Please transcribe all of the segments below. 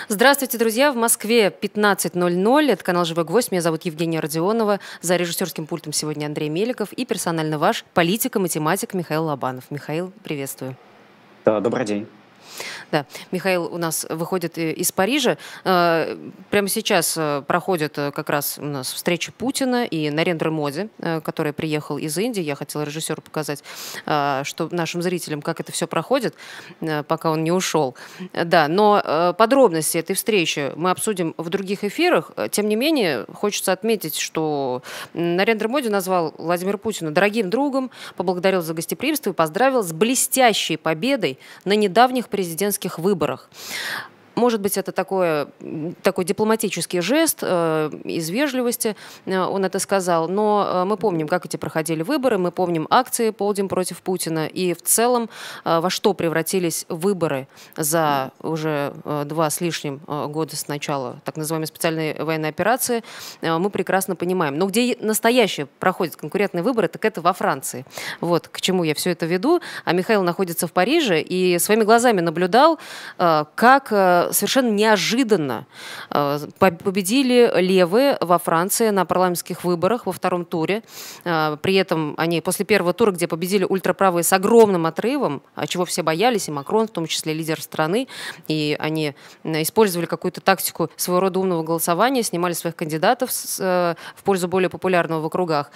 Здравствуйте, друзья! В Москве 15:00. Это канал «Живой гвоздь». Меня зовут Евгения Родионова. За режиссерским пультом сегодня Андрей Меликов и персонально ваш политик и математик Михаил Лобанов. Михаил, приветствую. Да, добрый день. Да, Михаил у нас выходит из Парижа. Прямо сейчас проходит как раз у нас встреча Путина и Нарендры Моди, который приехал из Индии. Я хотела режиссеру показать, что нашим зрителям, как это все проходит, пока он не ушел. Да, но подробности этой встречи мы обсудим в других эфирах. Тем не менее, хочется отметить, что Нарендра Моди назвал Владимира Путина дорогим другом, поблагодарил за гостеприимство и поздравил с блестящей победой на недавних президентских выборах. Может быть, это такой дипломатический жест из вежливости, он это сказал, но мы помним, как эти проходили выборы, мы помним акции «Полдень против Путина», и в целом во что превратились выборы за уже 2 с лишним года с начала так называемой специальной военной операции, мы прекрасно понимаем. Но где настоящие проходят конкурентные выборы, так это во Франции. Вот к чему я все это веду. А Михаил находится в Париже и своими глазами наблюдал, как совершенно неожиданно победили левые во Франции на парламентских выборах во втором туре. При этом они после первого тура, где победили ультраправые с огромным отрывом, чего все боялись, и Макрон, в том числе лидер страны, и они использовали какую-то тактику своего рода умного голосования, снимали своих кандидатов в пользу более популярного в округах.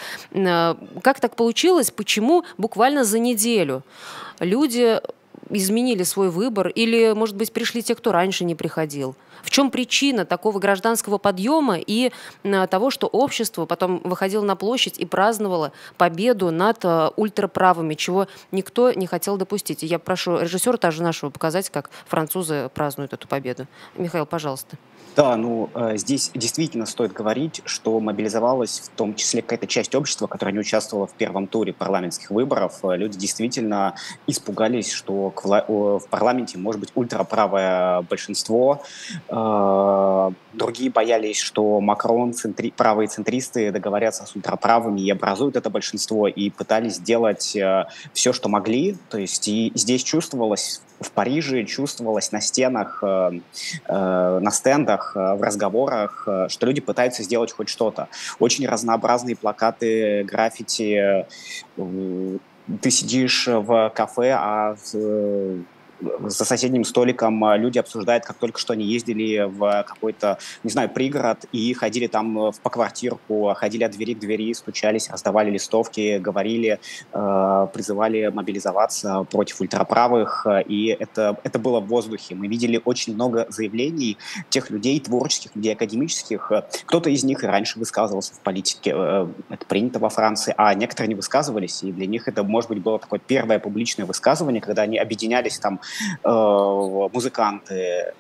Как так получилось? Почему буквально за неделю люди изменили свой выбор или, может быть, пришли те, кто раньше не приходил? В чем причина такого гражданского подъема и того, что общество потом выходило на площадь и праздновало победу над ультраправыми, чего никто не хотел допустить? И я прошу режиссера тоже нашего показать, как французы празднуют эту победу. Михаил, пожалуйста. Да, здесь действительно стоит говорить, что мобилизовалась в том числе какая-то часть общества, которая не участвовала в первом туре парламентских выборов. Люди действительно испугались, что в парламенте может быть ультраправое большинство. Другие боялись, что Макрон, правые центристы договорятся с ультраправыми и образуют это большинство, и пытались сделать все, что могли. То есть и здесь чувствовалось, в Париже чувствовалось на стенах, на стендах, в разговорах, что люди пытаются сделать хоть что-то. Очень разнообразные плакаты, граффити. Ты сидишь в кафе, а за соседним столиком люди обсуждают, как только что они ездили в какой-то, не знаю, пригород и ходили там по квартирку, ходили от двери к двери, стучались, раздавали листовки, говорили, призывали мобилизоваться против ультраправых, и это было в воздухе. Мы видели очень много заявлений тех людей, творческих людей, академических. Кто-то из них и раньше высказывался в политике, это принято во Франции, а некоторые не высказывались, и для них это, может быть, было такое первое публичное высказывание, когда они объединялись там музыканты,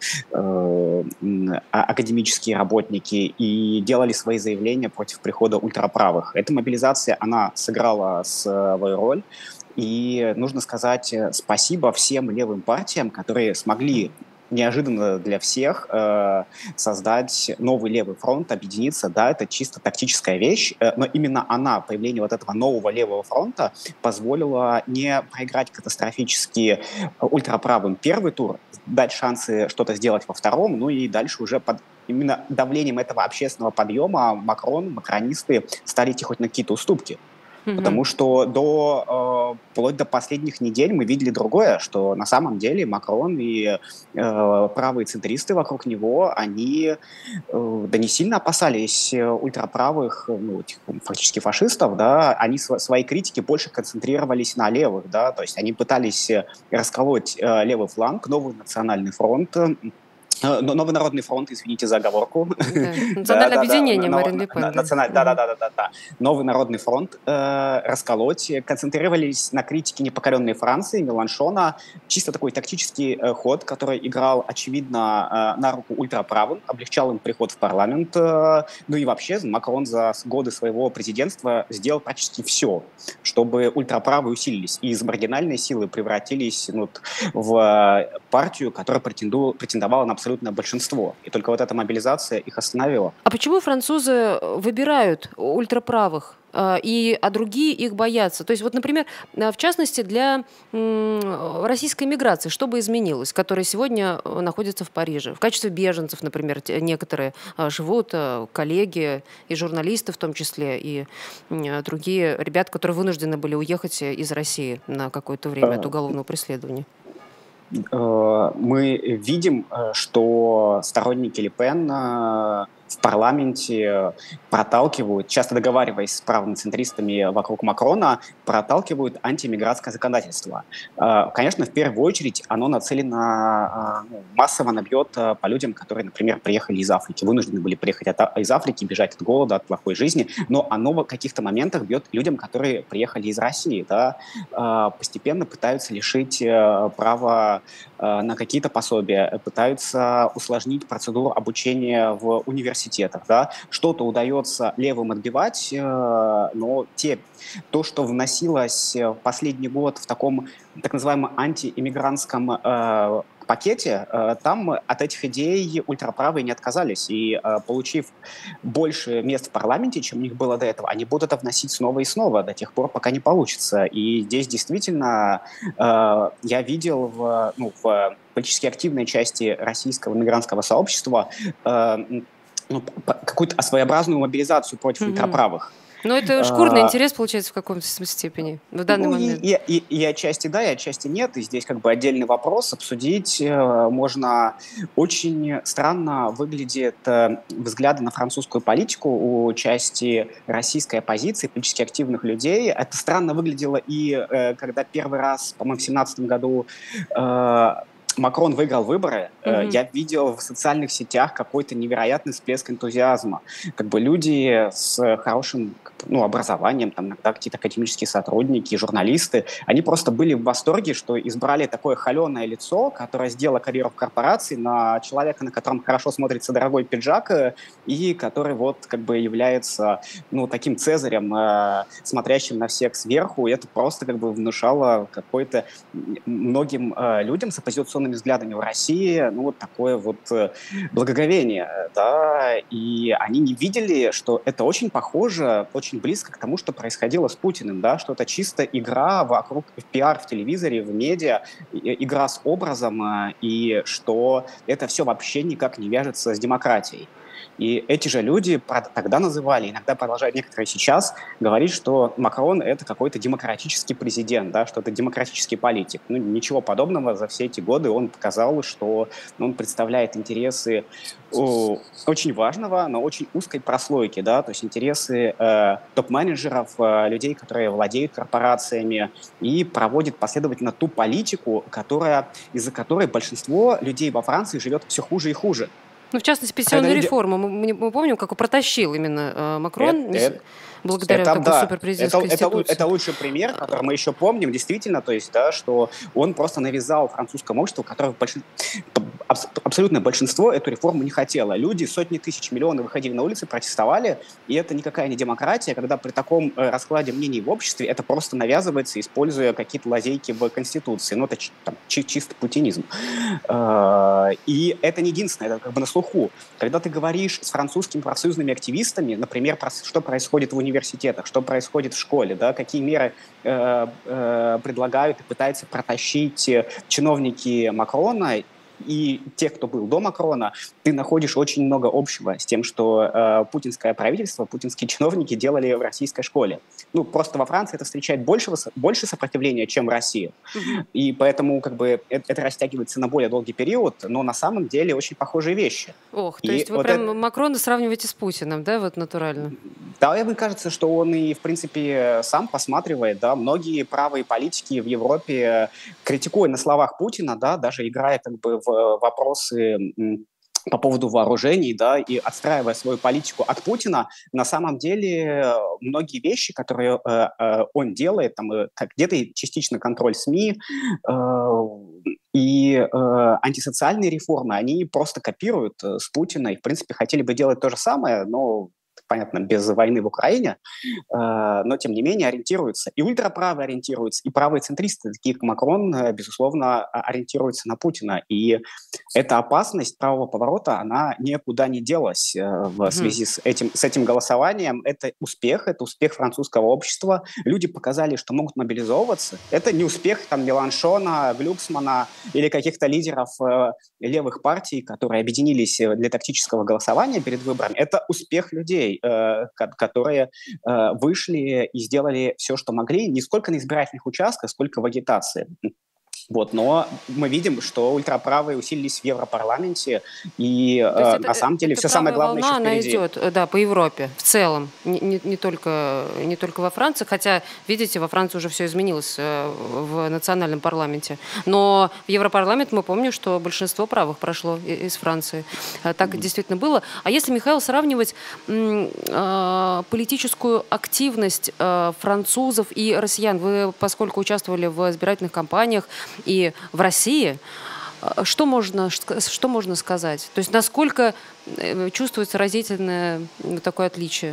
академические работники и делали свои заявления против прихода ультраправых. Эта мобилизация, она сыграла свою роль. И нужно сказать спасибо всем левым партиям, которые смогли неожиданно для всех создать новый левый фронт, объединиться. Да, это чисто тактическая вещь, но именно она, появление вот этого нового левого фронта, позволило не проиграть катастрофически ультраправым первый тур, дать шансы что-то сделать во втором, ну и дальше уже под именно давлением этого общественного подъема макронисты стали идти хоть на какие-то уступки. Потому что вплоть до последних недель мы видели другое, что на самом деле Макрон и правые центристы вокруг него, они не сильно опасались ультраправых, фактически фашистов, да, они свои критики больше концентрировались на левых, да, то есть они пытались расколоть левый фланг, новый национальный фронт, Новый народный фронт, извините за оговорку. Национальное объединение Марин Ле Пен. Да. Новый народный фронт расколоть. Концентрировались на критике непокоренной Франции, Меланшона. Чисто такой тактический ход, который играл, очевидно, на руку ультраправым, облегчал им приход в парламент. Ну и вообще Макрон за годы своего президентства сделал практически все, чтобы ультраправые усилились. И из маргинальной силы превратились в партию, которая претендовала на абсолютно абсолютное большинство. И только вот эта мобилизация их остановила. А почему французы выбирают ультраправых, а другие их боятся? То есть вот, например, в частности, для российской миграции что бы изменилось, которая сегодня находится в Париже? В качестве беженцев, например, некоторые живут, коллеги и журналисты в том числе, и другие ребята, которые вынуждены были уехать из России на какое-то время от уголовного преследования. Мы видим, что сторонники Ле Пен в парламенте проталкивают, часто договариваясь с правыми центристами вокруг Макрона, проталкивают антииммигрантское законодательство. Конечно, в первую очередь оно нацелено, массово набьет по людям, которые, например, приехали из Африки, вынуждены были приехать из Африки, бежать от голода, от плохой жизни, но оно в каких-то моментах бьет людям, которые приехали из России, да, постепенно пытаются лишить права на какие-то пособия, пытаются усложнить процедуру обучения в университетах. Да. Что-то удается левым отбивать, но то, что вносилось в последний год в таком так называемом антииммигрантском пакете, там от этих идей ультраправые не отказались. И получив больше мест в парламенте, чем у них было до этого, они будут это вносить снова и снова до тех пор, пока не получится. И здесь действительно я видел в политически активной части российского мигрантского сообщества какую-то своеобразную мобилизацию против ультраправых. Но это шкурный интерес, получается, в каком-то степени в данный момент. И отчасти да, и отчасти нет. И здесь как бы отдельный вопрос обсудить можно. Очень странно выглядят взгляды на французскую политику у части российской оппозиции, политически активных людей. Это странно выглядело и когда первый раз, по-моему, в 2017 году Макрон выиграл выборы, я видел в социальных сетях какой-то невероятный всплеск энтузиазма. Как бы люди с хорошим образованием, там иногда какие-то академические сотрудники, журналисты, они просто были в восторге, что избрали такое холеное лицо, которое сделало карьеру в корпорации, на человека, на котором хорошо смотрится дорогой пиджак, и который вот как бы является таким цезарем, смотрящим на всех сверху, и это просто как бы внушало какой-то многим людям с оппозиционными взглядами в России, такое вот благоговение, да, и они не видели, что это очень похоже, очень близко к тому, что происходило с Путиным, да, что это чисто игра вокруг пиар в телевизоре, в медиа, игра с образом, и что это все вообще никак не вяжется с демократией. И эти же люди тогда называли, иногда продолжают некоторые сейчас, говорить, что Макрон — это какой-то демократический президент, да, что это демократический политик. Ничего подобного за все эти годы. Он показал, что он представляет интересы очень важного, но очень узкой прослойки, да, то есть интересы топ-менеджеров, людей, которые владеют корпорациями, и проводит последовательно ту политику, из-за которой большинство людей во Франции живет все хуже и хуже. В частности, пенсионная реформа. Мы помним, как протащил именно Макрон благодаря такой суперпрезидентской институции. Это лучший пример, который мы еще помним, действительно, то есть, да, что он просто навязал французскому обществу, которое абсолютное большинство эту реформу не хотело. Люди, сотни тысяч, миллионы выходили на улицы, протестовали, и это никакая не демократия, когда при таком раскладе мнений в обществе это просто навязывается, используя какие-то лазейки в Конституции. Это чисто путинизм. И это не единственное, это как бы на слуху. Когда ты говоришь с французскими профсоюзными активистами, например, что происходит в университетах, что происходит в школе, да, какие меры предлагают и пытаются протащить чиновники Макрона, и тех, кто был до Макрона, ты находишь очень много общего с тем, что путинское правительство, путинские чиновники делали в российской школе. Просто во Франции это встречает больше сопротивления, чем в России. И поэтому как бы это растягивается на более долгий период, но на самом деле очень похожие вещи. То есть вы прям Макрона сравниваете с Путиным, да, вот натурально? Да, мне кажется, что он и, в принципе, сам посматривает, да, многие правые политики в Европе, критикуя на словах Путина, да, даже играя как бы в вопросы по поводу вооружений, да, и отстраивая свою политику от Путина, на самом деле многие вещи, которые он делает, там, где-то частично контроль СМИ и антисоциальные реформы, они просто копируют с Путина и, в принципе, хотели бы делать то же самое, но понятно, без войны в Украине, но, тем не менее, ориентируются. И ультраправые ориентируются, и правые центристы, такие как Макрон, безусловно, ориентируются на Путина. И эта опасность правого поворота, она никуда не делась в связи с этим голосованием. Это успех французского общества. Люди показали, что могут мобилизовываться. Это не успех там Меланшона, Глюксмана или каких-то лидеров левых партий, которые объединились для тактического голосования перед выборами. Это успех людей, которые вышли и сделали все, что могли, не сколько на избирательных участках, сколько в агитации. Вот, но мы видим, что ультраправые усилились в Европарламенте, и на самом деле все самое главное еще впереди. Она идет, да, по Европе в целом, не только во Франции, хотя, видите, во Франции уже все изменилось в национальном парламенте. Но в Европарламент мы помним, что большинство правых прошло из Франции. Так действительно было. А если, Михаил, сравнивать политическую активность французов и россиян, вы, поскольку участвовали в избирательных кампаниях, и в России, что можно сказать? То есть насколько чувствуется разительное такое отличие?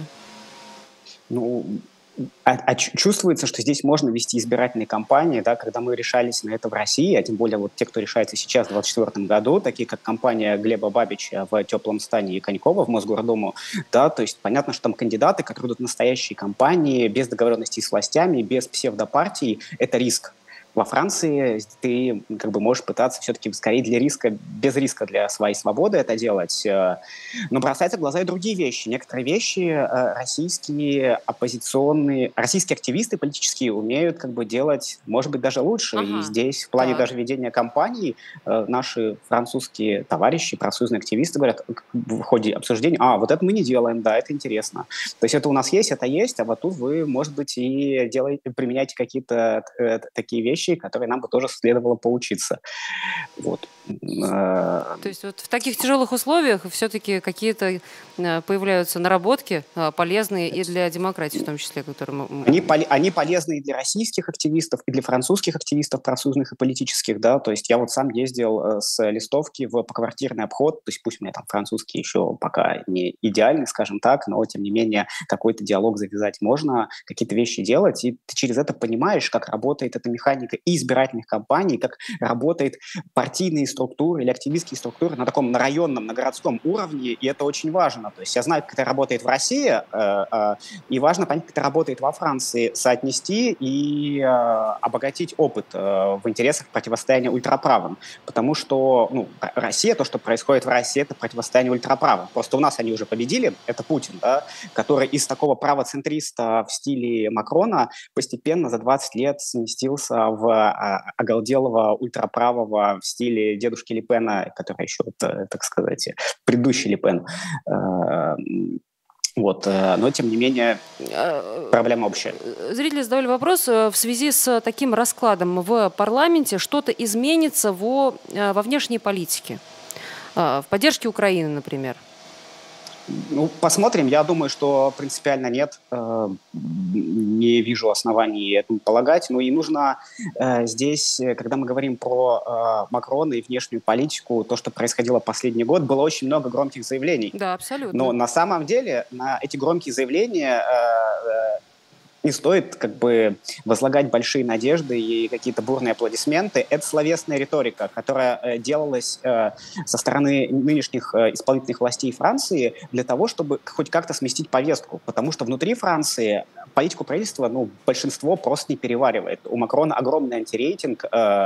Чувствуется, что здесь можно вести избирательные кампании, да, когда мы решались на это в России, а тем более вот те, кто решается сейчас в 2024 году, такие как компания Глеба Бабича в «Теплом стане» и Конькова в Мосгордуму, да, то есть понятно, что там кандидаты, которые идут в настоящие кампании, без договоренностей с властями, без псевдопартий, это риск. Во Франции ты как бы можешь пытаться все-таки скорее без риска для своей свободы это делать. Но бросаются в глаза и другие вещи. Некоторые вещи российские активисты политические умеют как бы делать, может быть, даже лучше. И здесь в плане даже ведения кампаний наши французские товарищи, профсоюзные активисты говорят в ходе обсуждения, вот это мы не делаем, да, это интересно. То есть это у нас есть, а вот тут вы, может быть, и применяете какие-то такие вещи, которые нам бы тоже следовало поучиться. Вот. То есть вот в таких тяжелых условиях все-таки какие-то появляются наработки полезные и для демократии в том числе, которые Они полезны и для российских активистов, и для французских активистов, профсоюзных и политических, да, то есть я вот сам ездил с листовки в поквартирный обход, то есть пусть у меня там французский еще пока не идеальный, скажем так, но тем не менее какой-то диалог завязать можно, какие-то вещи делать, и ты через это понимаешь, как работает эта механика и избирательных кампаний, как работает партийные структуры или активистские структуры на таком районном, на городском уровне, и это очень важно. То есть я знаю, как это работает в России, и важно понять, как это работает во Франции, соотнести и обогатить опыт в интересах противостояния ультраправым. Потому что Россия, то, что происходит в России, это противостояние ультраправым. Просто у нас они уже победили, это Путин, да, который из такого правоцентриста в стиле Макрона постепенно за 20 лет сместился в оголделого ультраправого в стиле дедушки Ле Пена, который еще, так сказать, предыдущий Ле Пен. Вот, но, тем не менее, проблема общая. Зрители задавали вопрос, в связи с таким раскладом в парламенте что-то изменится во внешней политике, в поддержке Украины, например? Посмотрим. Я думаю, что принципиально нет. Не вижу оснований этому полагать. И нужно здесь, когда мы говорим про Макрона и внешнюю политику, то, что происходило последний год, было очень много громких заявлений. Да, абсолютно. Но на самом деле на эти громкие заявления не стоит как бы возлагать большие надежды и какие-то бурные аплодисменты. Это словесная риторика, которая делалась со стороны нынешних исполнительных властей Франции для того, чтобы хоть как-то сместить повестку. Потому что внутри Франции политику правительства большинство просто не переваривает. У Макрона огромный антирейтинг.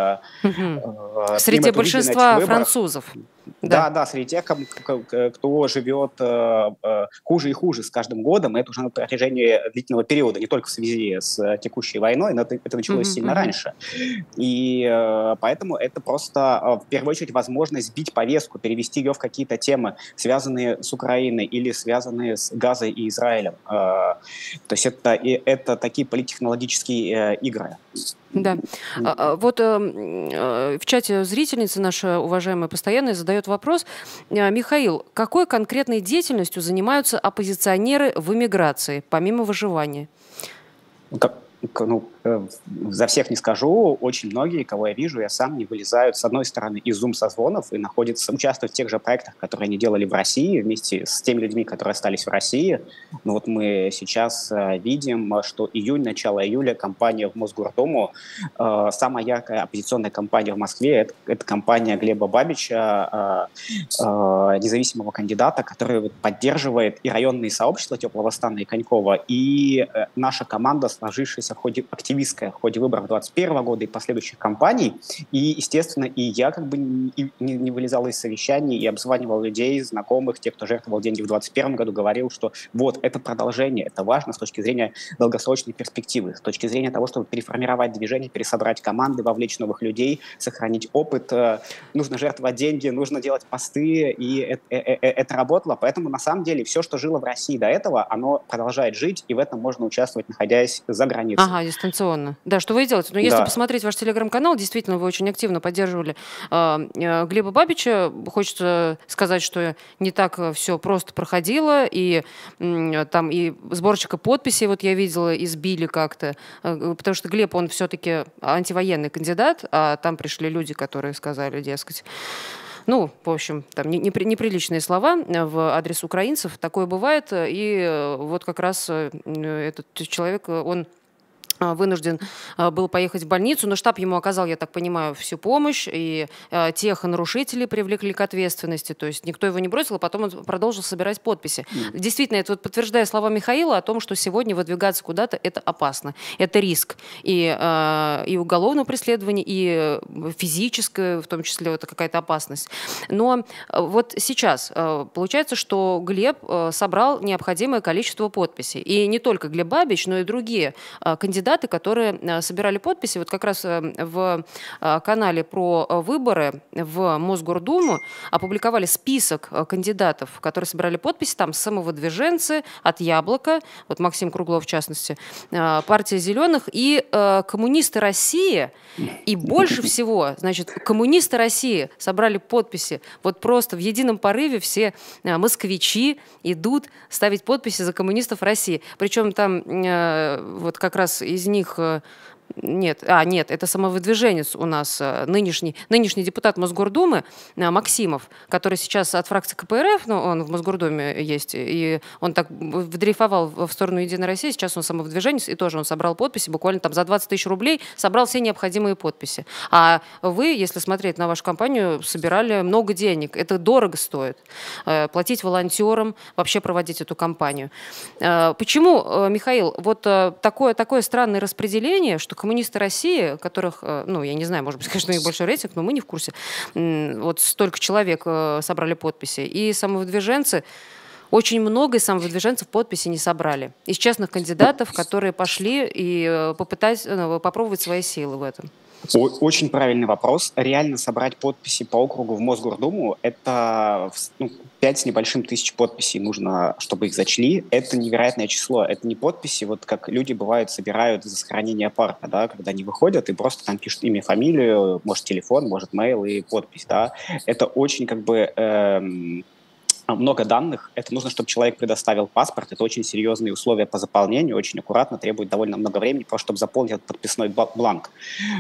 Среди большинства французов. Да, среди тех, кто живет хуже и хуже с каждым годом. Это уже на протяжении длительного периода, не только в связи с текущей войной, но это началось сильно раньше. И поэтому это просто, в первую очередь, возможность сбить повестку, перевести ее в какие-то темы, связанные с Украиной или связанные с Газой и Израилем. То есть это такие политтехнологические игры. Да. Вот в чате зрительница наша уважаемая постоянная задает вопрос. Михаил, какой конкретной деятельностью занимаются оппозиционеры в эмиграции, помимо выживания? За всех не скажу, очень многие, кого я вижу, я сам, не вылезают, с одной стороны, из Zoom-созвонов и участвуют в тех же проектах, которые они делали в России, вместе с теми людьми, которые остались в России. Но вот мы сейчас видим, что начало июля кампания в Мосгордуму, самая яркая оппозиционная кампания в Москве, это кампания Глеба Бабича, независимого кандидата, который поддерживает и районные сообщества Теплого Стана и Конькова, и наша команда, сложившаяся активистская в ходе выборов 2021 года и последующих кампаний. И, естественно, и я не вылезал из совещаний и обзванивал людей, знакомых, тех, кто жертвовал деньги в 2021 году, говорил, что вот, это продолжение, это важно с точки зрения долгосрочной перспективы, с точки зрения того, чтобы переформировать движение, пересобрать команды, вовлечь новых людей, сохранить опыт. Нужно жертвовать деньги, нужно делать посты, и это работало. Поэтому, на самом деле, все, что жило в России до этого, оно продолжает жить, и в этом можно участвовать, находясь за границей. Ага, дистанционно. Да, что вы и делаете. Но если посмотреть ваш телеграм-канал, действительно, вы очень активно поддерживали Глеба Бабича. Хочется сказать, что не так все просто проходило, и там и сборщика подписей, вот я видела, избили как-то, потому что Глеб, он все-таки антивоенный кандидат, а там пришли люди, которые сказали, дескать, ну, в общем, там неприличные слова в адрес украинцев. Такое бывает. И вот как раз этот человек, он вынужден был поехать в больницу, но штаб ему оказал, я так понимаю, всю помощь, и тех нарушителей привлекли к ответственности, то есть никто его не бросил, а потом он продолжил собирать подписи. Действительно, это вот подтверждая слова Михаила о том, что сегодня выдвигаться куда-то – это опасно, это риск и уголовного преследования, и физическое, в том числе, это какая-то опасность. Но вот сейчас получается, что Глеб собрал необходимое количество подписей, и не только Глеб Бабич, но и другие кандидаты, которые собирали подписи. Вот как раз в канале про выборы в Мосгордуму опубликовали список кандидатов, которые собирали подписи. Там самовыдвиженцы от «Яблока», вот Максим Круглов в частности, партия «Зеленых» и коммунисты России. И больше всего, значит, коммунисты России собрали подписи. Вот просто в едином порыве все москвичи идут ставить подписи за коммунистов России. Причем там вот как раз из них... Нет, это самовыдвиженец у нас, нынешний депутат Мосгордумы Максимов, который сейчас от фракции КПРФ, но он в Мосгордуме есть, и он так дрейфовал в сторону «Единой России», сейчас он самовыдвиженец, и тоже он собрал подписи, буквально там за 20 тысяч рублей собрал все необходимые подписи. А вы, если смотреть на вашу кампанию, собирали много денег, это дорого стоит, платить волонтерам, вообще проводить эту кампанию. Почему, Михаил, вот такое странное распределение, что коммунисты России, которых, ну, я не знаю, может быть, конечно, у них большой рейтинг, но мы не в курсе, вот столько человек собрали подписи, и самовыдвиженцы, очень много из самовыдвиженцев подписи не собрали. Из честных кандидатов, которые пошли и попробовать свои силы в этом. Очень правильный вопрос. Реально собрать подписи по округу в Мосгордуму – это 5 с небольшим тысяч подписей нужно, чтобы их зачли. Это невероятное число. Это не подписи, вот как люди, бывают, собирают за сохранение парка, да, когда они выходят и просто там пишут имя, фамилию, может, телефон, может, мейл и подпись. Да. Это очень много данных. Это нужно, чтобы человек предоставил паспорт. Это очень серьезные условия по заполнению, очень аккуратно, требует довольно много времени, просто чтобы заполнить этот подписной бланк.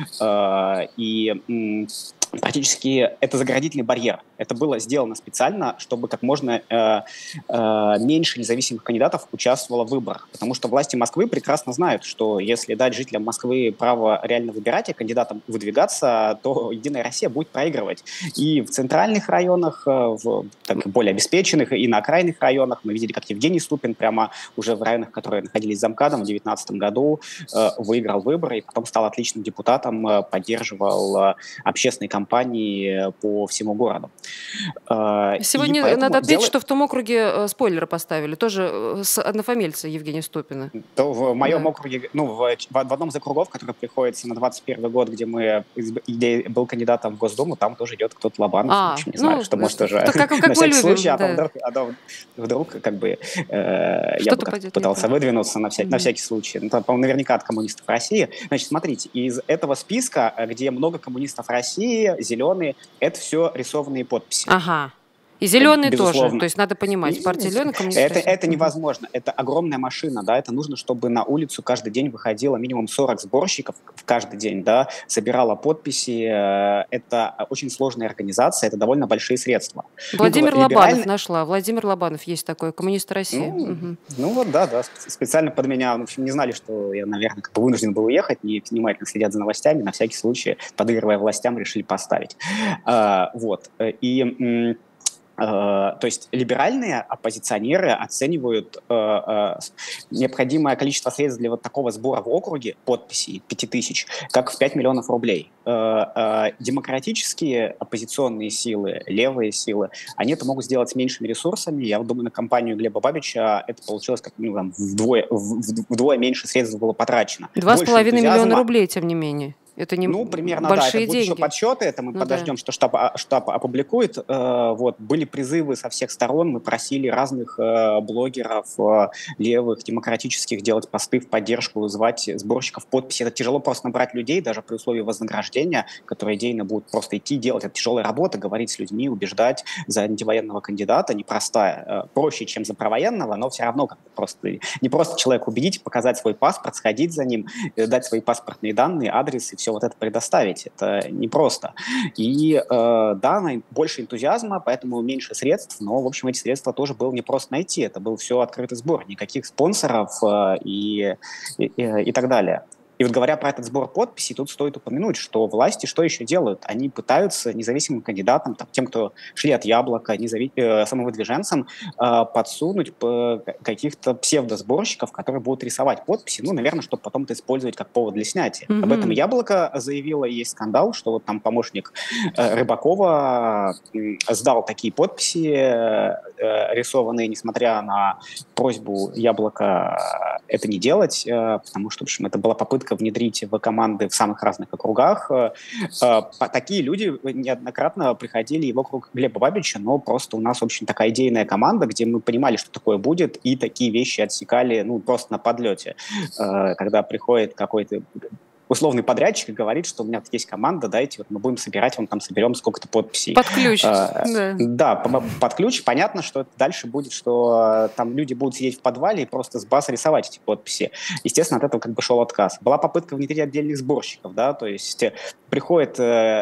И практически это заградительный барьер. Это было сделано специально, чтобы как можно меньше независимых кандидатов участвовало в выборах. Потому что власти Москвы прекрасно знают, что если дать жителям Москвы право реально выбирать и кандидатам выдвигаться, то «Единая Россия» будет проигрывать. И в центральных районах, в более обеспеченных, и на окраинных районах мы видели, как Евгений Ступин прямо уже в районах, которые находились замкадом в 2019 году, выиграл выборы и потом стал отличным депутатом, поддерживал общественные кампании по всему городу. Сегодня надо отметить, что в том округе спойлеры поставили, тоже с однофамильца Евгения Ступина. То в моем округе, в одном из округов, который приходится на 21 год, где где был кандидатом в Госдуму, там тоже идет кто-то Лобанов. В общем, не знаю, что может тоже на всякий случай, а вдруг я бы пытался выдвинуться на всякий случай. Там, наверняка от коммунистов России. Значит, смотрите, из этого списка, где много коммунистов России, «Зеленые», это все рисованные подписи. Ага. И зеленые тоже. безусловно. То есть надо понимать, партия зеленых, коммунисты России. Это невозможно. Это огромная машина, да, это нужно, чтобы на улицу каждый день выходило минимум 40 сборщиков в каждый день, да, собирала подписи. Это очень сложная организация, это довольно большие средства. Владимир Лобанов нашла. Владимир Лобанов есть такой, коммунист России. Ну вот, да, специально под меня, в общем, не знали, что я, наверное, как бы вынужден был уехать, не внимательно следят за новостями, на всякий случай, подыгрывая властям, решили поставить. Вот. И... То есть либеральные оппозиционеры оценивают необходимое количество средств для вот такого сбора в округе, подписей 5000, как в 5 миллионов рублей. Демократические оппозиционные силы, левые силы, они это могут сделать с меньшими ресурсами. Я думаю, на кампанию Глеба Бабича это получилось как вдвое меньше средств было потрачено. 2,5 миллиона рублей, тем не менее. Это не примерно, большие это будут деньги. еще подсчеты, это мы подождем, что штаб опубликует. Вот, были призывы со всех сторон, мы просили разных блогеров левых, демократических делать посты в поддержку, звать сборщиков подписей. Это тяжело просто набрать людей, даже при условии вознаграждения, которые идейно будут просто идти делать. Это тяжелая работа, говорить с людьми, убеждать за антивоенного кандидата, непростая. Проще, чем за провоенного, но все равно как-то просто, не просто человека убедить, показать свой паспорт, сходить за ним, дать свои паспортные данные, адрес и все вот это предоставить. Это непросто. И да, больше энтузиазма, поэтому меньше средств, но, в общем, эти средства тоже было непросто найти. Это был все открытый сбор, никаких спонсоров и так далее. И вот говоря про этот сбор подписей, тут стоит упомянуть, что власти что еще делают? Они пытаются независимым кандидатам, тем, кто шли от Яблока, самовыдвиженцам, подсунуть каких-то псевдосборщиков, которые будут рисовать подписи, наверное, чтобы потом это использовать как повод для снятия. Об этом Яблоко заявило, есть скандал, что вот там помощник Рыбакова сдал такие подписи рисованные, несмотря на просьбу Яблока это не делать, потому что, в общем, это была попытка внедрить в команды в самых разных округах. Такие люди неоднократно приходили и вокруг Глеба Бабича, но просто у нас, в общем, такая идейная команда, где мы понимали, что такое будет, и такие вещи отсекали, просто на подлете. Когда приходит какой-то условный подрядчик и говорит, что у меня есть команда, дайте, вот мы будем собирать, там соберем сколько-то подписей. Под ключ. Да, под ключ. Понятно, что дальше будет, что там люди будут сидеть в подвале и просто с баса рисовать эти подписи. Естественно, от этого как бы шел отказ. Была попытка внедрить отдельных сборщиков, да, то есть приходят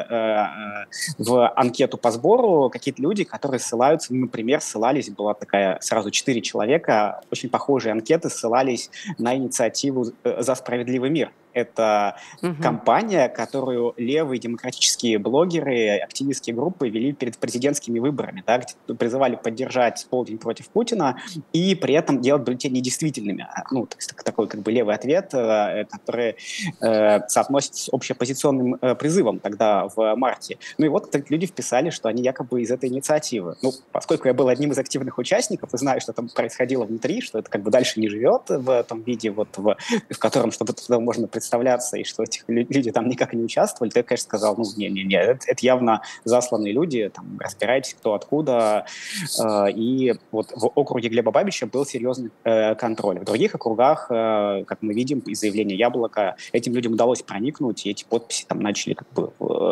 в анкету по сбору какие-то люди, которые ссылаются, например, была такая сразу 4 человека, очень похожие анкеты, ссылались на инициативу «За справедливый мир». Это кампания, которую левые демократические блогеры, активистские группы вели перед президентскими выборами, да, где призывали поддержать полдень против Путина и при этом делать бюллетени недействительными. Такой как бы левый ответ, который соотносится с общеоппозиционным призывом тогда в марте. И вот люди вписали, что они якобы из этой инициативы. Поскольку я был одним из активных участников и знаю, что там происходило внутри, что это как бы дальше не живет в том виде, в котором что-то можно представляться, и что эти люди там никак не участвовали, то я, конечно, сказал, не, это явно засланные люди, там, разбирайтесь, кто откуда. И вот в округе Глеба Бабича был серьезный контроль. В других округах, как мы видим из заявления Яблока, этим людям удалось проникнуть, и эти подписи там начали как бы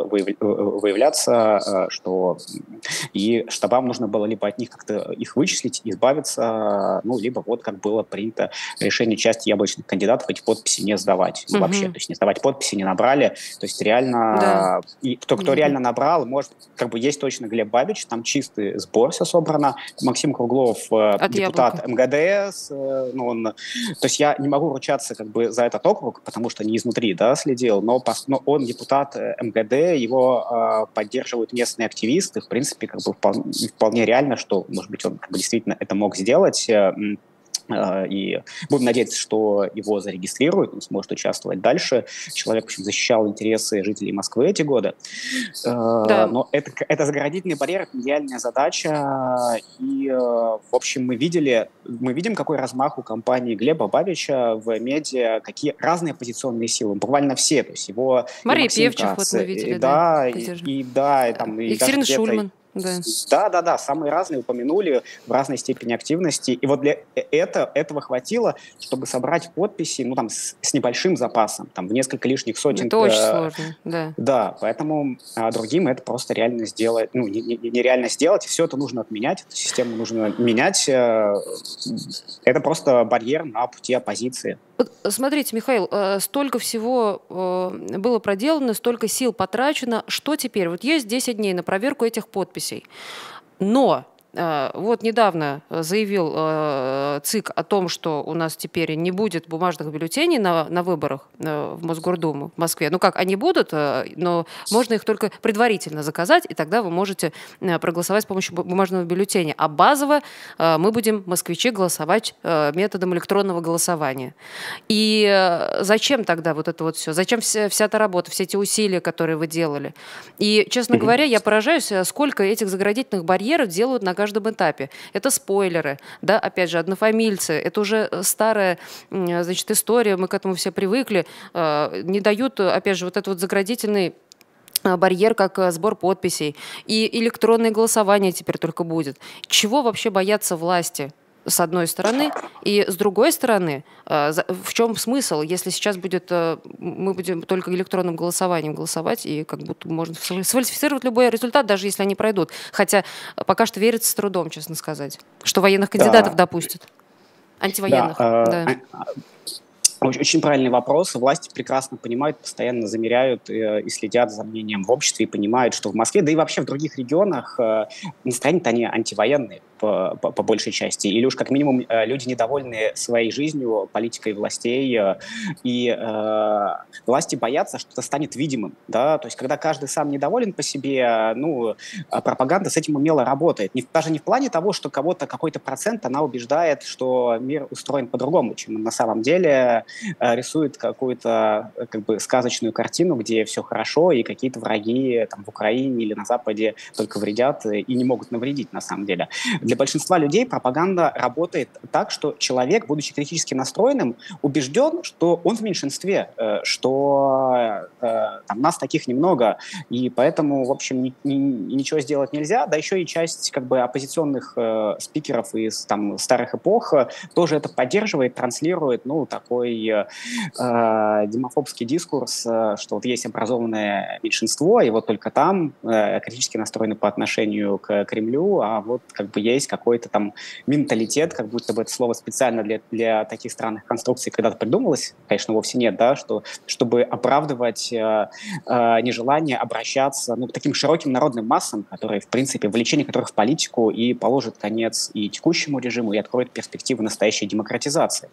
выявляться, что и штабам нужно было либо от них как-то их вычислить, избавиться, либо вот как было принято решение части яблочных кандидатов эти подписи не сдавать. Вообще, то есть не сдавать подписи, не набрали. То есть реально, да. И кто реально набрал, может, как бы есть точно Глеб Бабич, там чистый сбор все собрано. Максим Круглов, депутат МГДС, то есть я не могу ручаться как бы за этот округ, потому что не изнутри, да, следил, но он депутат МГД, его поддерживают местные активисты, в принципе, как бы вполне реально, что, может быть, он как бы действительно это мог сделать. И будем надеяться, что его зарегистрируют, он сможет участвовать дальше. Человек, в общем, защищал интересы жителей Москвы эти годы. Да. Но это заградительный барьер, это нереальная задача. И, в общем, мы видим, какой размах у кампании Глеба Бабича в медиа, какие разные оппозиционные силы, буквально все. То есть его Мария Певчих, вот мы видели. Екатерина Шульман. Да. Да, самые разные упомянули в разной степени активности. И вот для этого хватило, чтобы собрать подписи, ну, там, с небольшим запасом, там, в несколько лишних сотен. Это очень сложно, да. Да, поэтому другим это просто реально сделать, ну, нереально сделать, и все это нужно отменять, эту систему нужно менять. Это просто барьер на пути оппозиции. Вот смотрите, Михаил, столько всего было проделано, столько сил потрачено. Что теперь? Вот есть 10 дней на проверку этих подписей. Но вот недавно заявил ЦИК о том, что у нас теперь не будет бумажных бюллетеней на выборах в Мосгордуму в Москве. Ну как, они будут, но можно их только предварительно заказать, и тогда вы можете проголосовать с помощью бумажного бюллетеня. А базово мы будем, москвичи, голосовать методом электронного голосования. И зачем тогда вот это вот все? Зачем вся эта работа, все эти усилия, которые вы делали? И, честно говоря, я поражаюсь, сколько этих заградительных барьеров делают на каждом этапе. Это спойлеры, да, опять же, однофамильцы. Это уже старая, значит, история, мы к этому все привыкли. Не дают, опять же, вот этот вот заградительный барьер, как сбор подписей. И электронное голосование теперь только будет. Чего вообще боятся власти? С одной стороны, и с другой стороны, в чем смысл, если сейчас мы будем только электронным голосованием голосовать, и как будто можно сфальсифицировать любой результат, даже если они пройдут. Хотя пока что верится с трудом, честно сказать, что военных кандидатов допустят. Антивоенных. Да. Очень правильный вопрос. Власти прекрасно понимают, постоянно замеряют и следят за мнением в обществе, и понимают, что в Москве, да и вообще в других регионах настроения-то они антивоенные по большей части. Или уж как минимум люди недовольны своей жизнью, политикой властей, и власти боятся, что это станет видимым. Да? То есть когда каждый сам недоволен по себе, пропаганда с этим умело работает. Даже не в плане того, что кого-то, какой-то процент она убеждает, что мир устроен по-другому, чем на самом деле рисует какую-то как бы сказочную картину, где все хорошо, и какие-то враги там, в Украине или на Западе только вредят и не могут навредить на самом деле. Для большинства людей пропаганда работает так, что человек, будучи критически настроенным, убежден, что он в меньшинстве, что там, нас таких немного, и поэтому, в общем, ничего сделать нельзя. Да еще и часть как бы оппозиционных спикеров из там, старых эпох тоже это поддерживает, транслирует, такой демофобский дискурс, что вот есть образованное меньшинство, и вот только там критически настроены по отношению к Кремлю, а вот как бы есть какой-то там менталитет, как будто бы это слово специально для таких странных конструкций когда-то придумалось, конечно, вовсе нет, да, чтобы оправдывать нежелание обращаться к таким широким народным массам, которые, в принципе, вовлечение которых в политику и положит конец и текущему режиму, и откроет перспективы настоящей демократизации.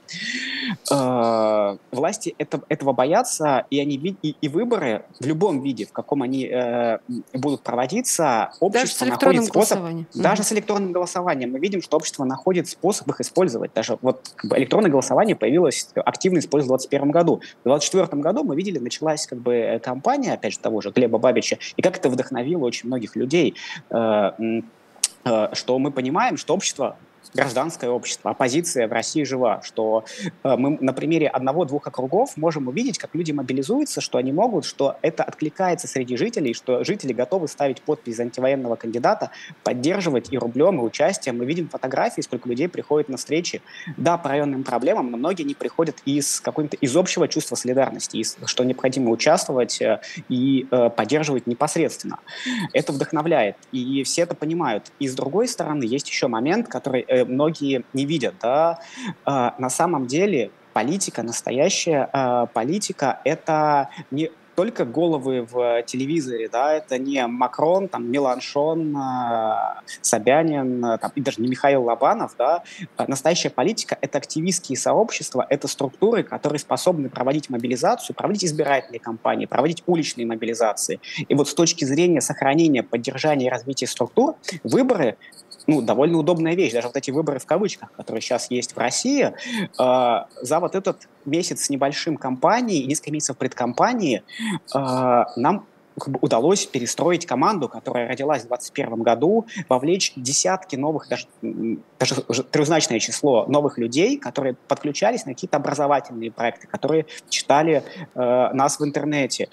Власти этого боятся, и они и выборы в любом виде, в каком они будут проводиться, общество находит способ. Даже с электронным голосованием мы видим, что общество находит способ их использовать. Даже вот как бы, электронное голосование появилось активно использовать в 2021 году. В 2024 году мы видели, началась как бы кампания, опять же, того же Глеба Бабича, и как это вдохновило очень многих людей, что мы понимаем, что общество, гражданское общество, оппозиция в России жива, что мы на примере одного-двух округов можем увидеть, как люди мобилизуются, что они могут, что это откликается среди жителей, что жители готовы ставить подпись за антивоенного кандидата, поддерживать и рублем, и участием. Мы видим фотографии, сколько людей приходит на встречи. Да, по районным проблемам, но многие не приходят из общего чувства солидарности, что необходимо участвовать и поддерживать непосредственно. Это вдохновляет, и все это понимают. И с другой стороны, есть еще момент, который многие не видят, да, на самом деле политика, настоящая политика, это не только головы в телевизоре, да, это не Макрон, там, Меланшон, Собянин, там, и даже не Михаил Лобанов, да. Настоящая политика — это активистские сообщества, это структуры, которые способны проводить мобилизацию, проводить избирательные кампании, проводить уличные мобилизации. И вот с точки зрения сохранения, поддержания и развития структур, выборы довольно удобная вещь. Даже вот эти выборы в кавычках, которые сейчас есть в России, за вот этот месяц с небольшим кампанией, несколько месяцев предкампании нам удалось перестроить команду, которая родилась в 2021 году, вовлечь десятки новых, даже трехзначное число новых людей, которые подключались на какие-то образовательные проекты, которые читали нас в интернете.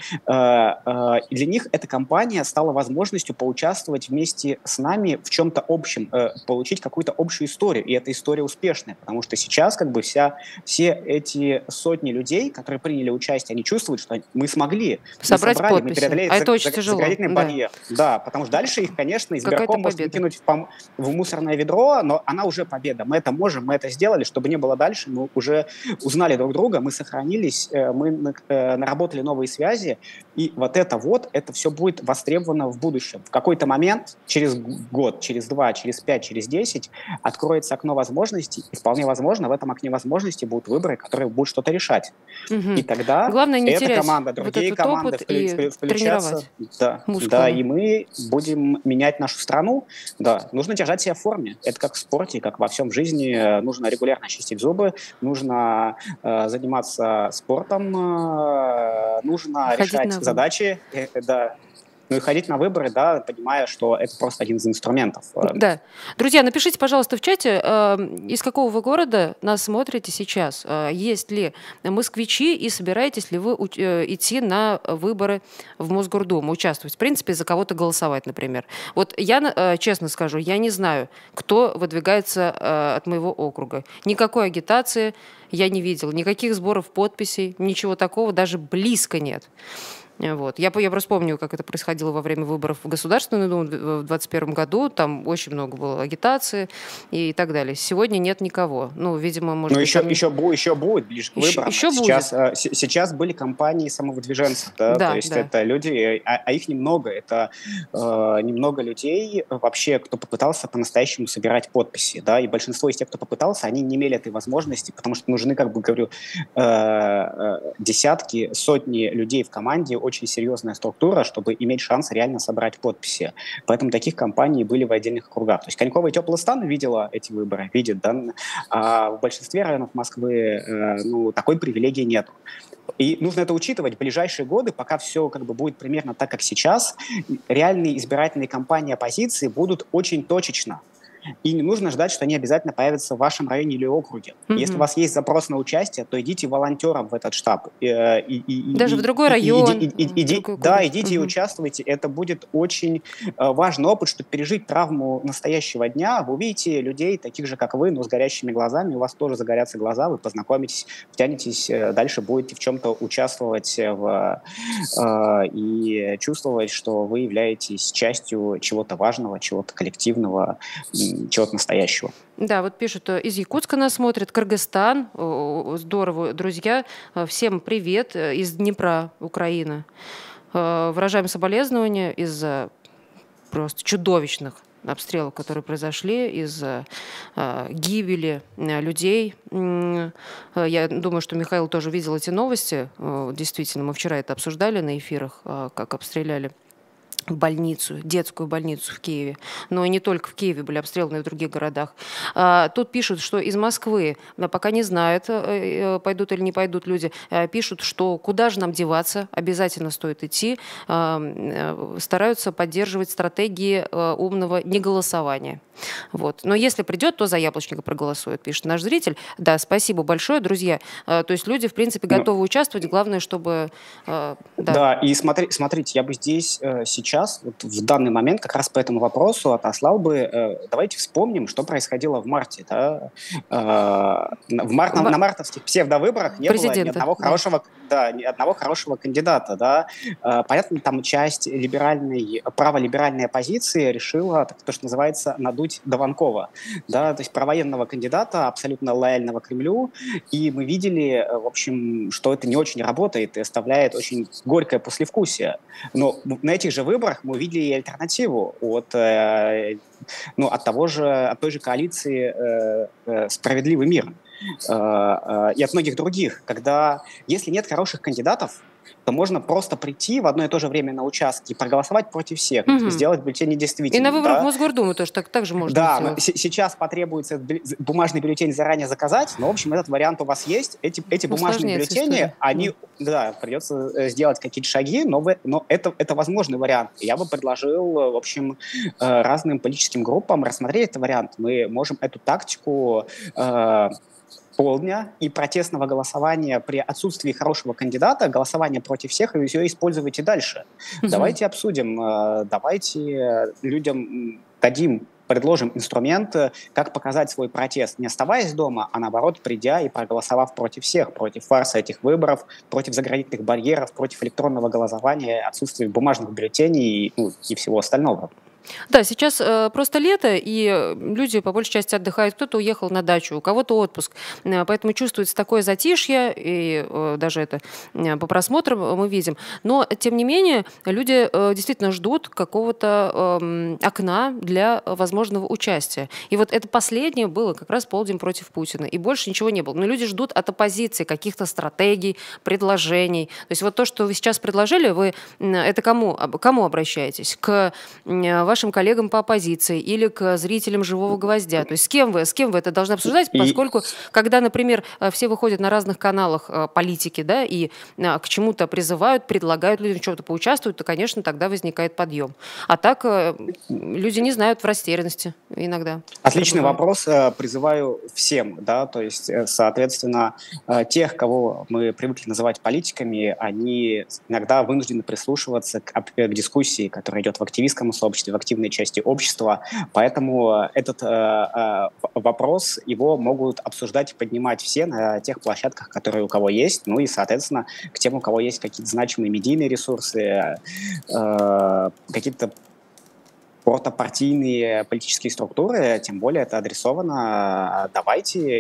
И для них эта компания стала возможностью поучаствовать вместе с нами в чем-то общем, получить какую-то общую историю. И эта история успешная, потому что сейчас как бы все эти сотни людей, которые приняли участие, они чувствуют, что мы смогли, собрать мы собрали, подписи. мы преодолели Это очень тяжело. заградительный барьер. Да, потому что дальше их, конечно, избирком может выкинуть в мусорное ведро, но она уже победа. Мы это можем, мы это сделали, чтобы не было дальше. Мы уже узнали друг друга, мы сохранились, мы наработали новые связи, и это все будет востребовано в будущем. В какой-то момент, через год, через 2, через 5, через 10, откроется окно возможностей, и вполне возможно, в этом окне возможностей будут выборы, которые будут что-то решать. И тогда главное не эта команда, другие команды включатся. Да, и мы будем менять нашу страну. Да, нужно держать себя в форме. Это как в спорте, как во всем в жизни. Нужно регулярно чистить зубы, нужно заниматься спортом, нужно решать задачи. Да. Ну и ходить на выборы, да, понимая, что это просто один из инструментов. Да. Друзья, напишите, пожалуйста, в чате, из какого вы города нас смотрите сейчас. Есть ли москвичи и собираетесь ли вы идти на выборы в Мосгордуму, участвовать, в принципе, за кого-то голосовать, например. Вот я, честно скажу, я не знаю, кто выдвигается от моего округа. Никакой агитации я не видела, никаких сборов подписей, ничего такого даже близко нет. Вот. Я просто помню, как это происходило во время выборов в Государственную Думу в 2021 году. Там очень много было агитации и так далее. Сегодня нет никого. Ну, видимо, может быть... еще будет ближе к выборам. Сейчас были кампании самовыдвиженцев. Да? То есть это люди, а их немного. Это немного людей вообще, кто попытался по-настоящему собирать подписи. Да? И большинство из тех, кто попытался, они не имели этой возможности, потому что нужны, как бы говорю, десятки, сотни людей в команде, очень серьезная структура, чтобы иметь шанс реально собрать подписи. Поэтому таких компаний были в отдельных округах. То есть Коньково и Теплый Стан видит, да, а в большинстве районов Москвы такой привилегии нет. И нужно это учитывать в ближайшие годы, пока все как бы будет примерно так, как сейчас. Реальные избирательные кампании оппозиции будут очень точечно. И не нужно ждать, что они обязательно появятся в вашем районе или округе. Если у вас есть запрос на участие, то идите волонтером в этот штаб. Даже в другой район. Идите и участвуйте. Это будет очень важный опыт, чтобы пережить травму настоящего дня. Вы увидите людей, таких же, как вы, но с горящими глазами. У вас тоже загорятся глаза, вы познакомитесь, втянетесь, дальше будете в чем-то участвовать и чувствовать, что вы являетесь частью чего-то важного, чего-то коллективного, чего-то настоящего. Да, вот пишут, из Якутска нас смотрят, Кыргызстан, здорово, друзья, всем привет, из Днепра, Украина. Выражаем соболезнования из-за просто чудовищных обстрелов, которые произошли, из-за гибели людей. Я думаю, что Михаил тоже видел эти новости. Действительно, мы вчера это обсуждали на эфирах, как обстреляли больницу, детскую больницу в Киеве. Но и не только в Киеве были обстрелы, но и в других городах. Тут пишут, что из Москвы, пока не знают, пойдут или не пойдут люди, пишут, что куда же нам деваться, обязательно стоит идти. Стараются поддерживать стратегии умного неголосования. Вот. Но если придет, то за Яблочника проголосует, пишет наш зритель. Да, спасибо большое, друзья. То есть люди, в принципе, готовы участвовать. Главное, чтобы... Да, и смотрите, я бы здесь сейчас, вот в данный момент, как раз по этому вопросу отослал бы... Давайте вспомним, что происходило в марте. Да? На мартовских псевдовыборах не было ни одного хорошего кандидата. Да? Понятно, там часть праволиберальной оппозиции решила, то, что называется, надуть Дованкова. Да? То есть провоенного кандидата, абсолютно лояльного Кремлю. И мы видели, в общем, что это не очень работает и оставляет очень горькое послевкусие. Но на этих же выборах мы увидели и альтернативу от той же коалиции «Справедливый мир» и от многих других, когда если нет хороших кандидатов, то можно просто прийти в одно и то же время на участке и проголосовать против всех, Мгм. сделать бюллетень И на недействительным. выборах в Да? Мосгордуму тоже так же можно Да, но сделать. сейчас потребуется бумажный бюллетень заранее заказать, но, в общем, этот вариант у вас есть. Эти бумажные Усложняется бюллетени, история. они, да, придется сделать какие-то шаги, но это возможный вариант. Я бы предложил, в общем, разным политическим группам рассмотреть этот вариант. Мы можем эту тактику полдня и протестного голосования при отсутствии хорошего кандидата, голосования против всех, и все использовать и дальше. Мгм. Давайте обсудим, давайте людям предложим инструмент, как показать свой протест, не оставаясь дома, а наоборот, придя и проголосовав против всех, против фарса этих выборов, против заградительных барьеров, против электронного голосования, отсутствия бумажных бюллетеней, ну, и всего остального. Да, сейчас просто лето, и люди по большей части отдыхают. Кто-то уехал на дачу, у кого-то отпуск. Поэтому чувствуется такое затишье, и даже это по просмотрам мы видим. Но, тем не менее, люди действительно ждут какого-то окна для возможного участия. И вот это последнее было как раз полдень против Путина. И больше ничего не было. Но люди ждут от оппозиции каких-то стратегий, предложений. То есть вот то, что вы сейчас предложили, вы это кому обращаетесь? К вашим коллегам по оппозиции или к зрителям «Живого гвоздя». То есть с кем вы это должны обсуждать, И поскольку, когда, например, все выходят на разных каналах политики, да, и к чему-то призывают, предлагают людям что-то поучаствовать, то, конечно, тогда возникает подъем. А так люди не знают, в растерянности иногда Отличный пребывают. вопрос. Призываю всем, да, то есть, соответственно, тех, кого мы привыкли называть политиками, они иногда вынуждены прислушиваться к дискуссии, которая идет в активистском сообществе, в активной части общества. Поэтому этот вопрос, его могут обсуждать и поднимать все на тех площадках, которые у кого есть, ну и, соответственно, к тем, у кого есть какие-то значимые медийные ресурсы, какие-то протопартийные политические структуры, тем более это адресовано. Давайте,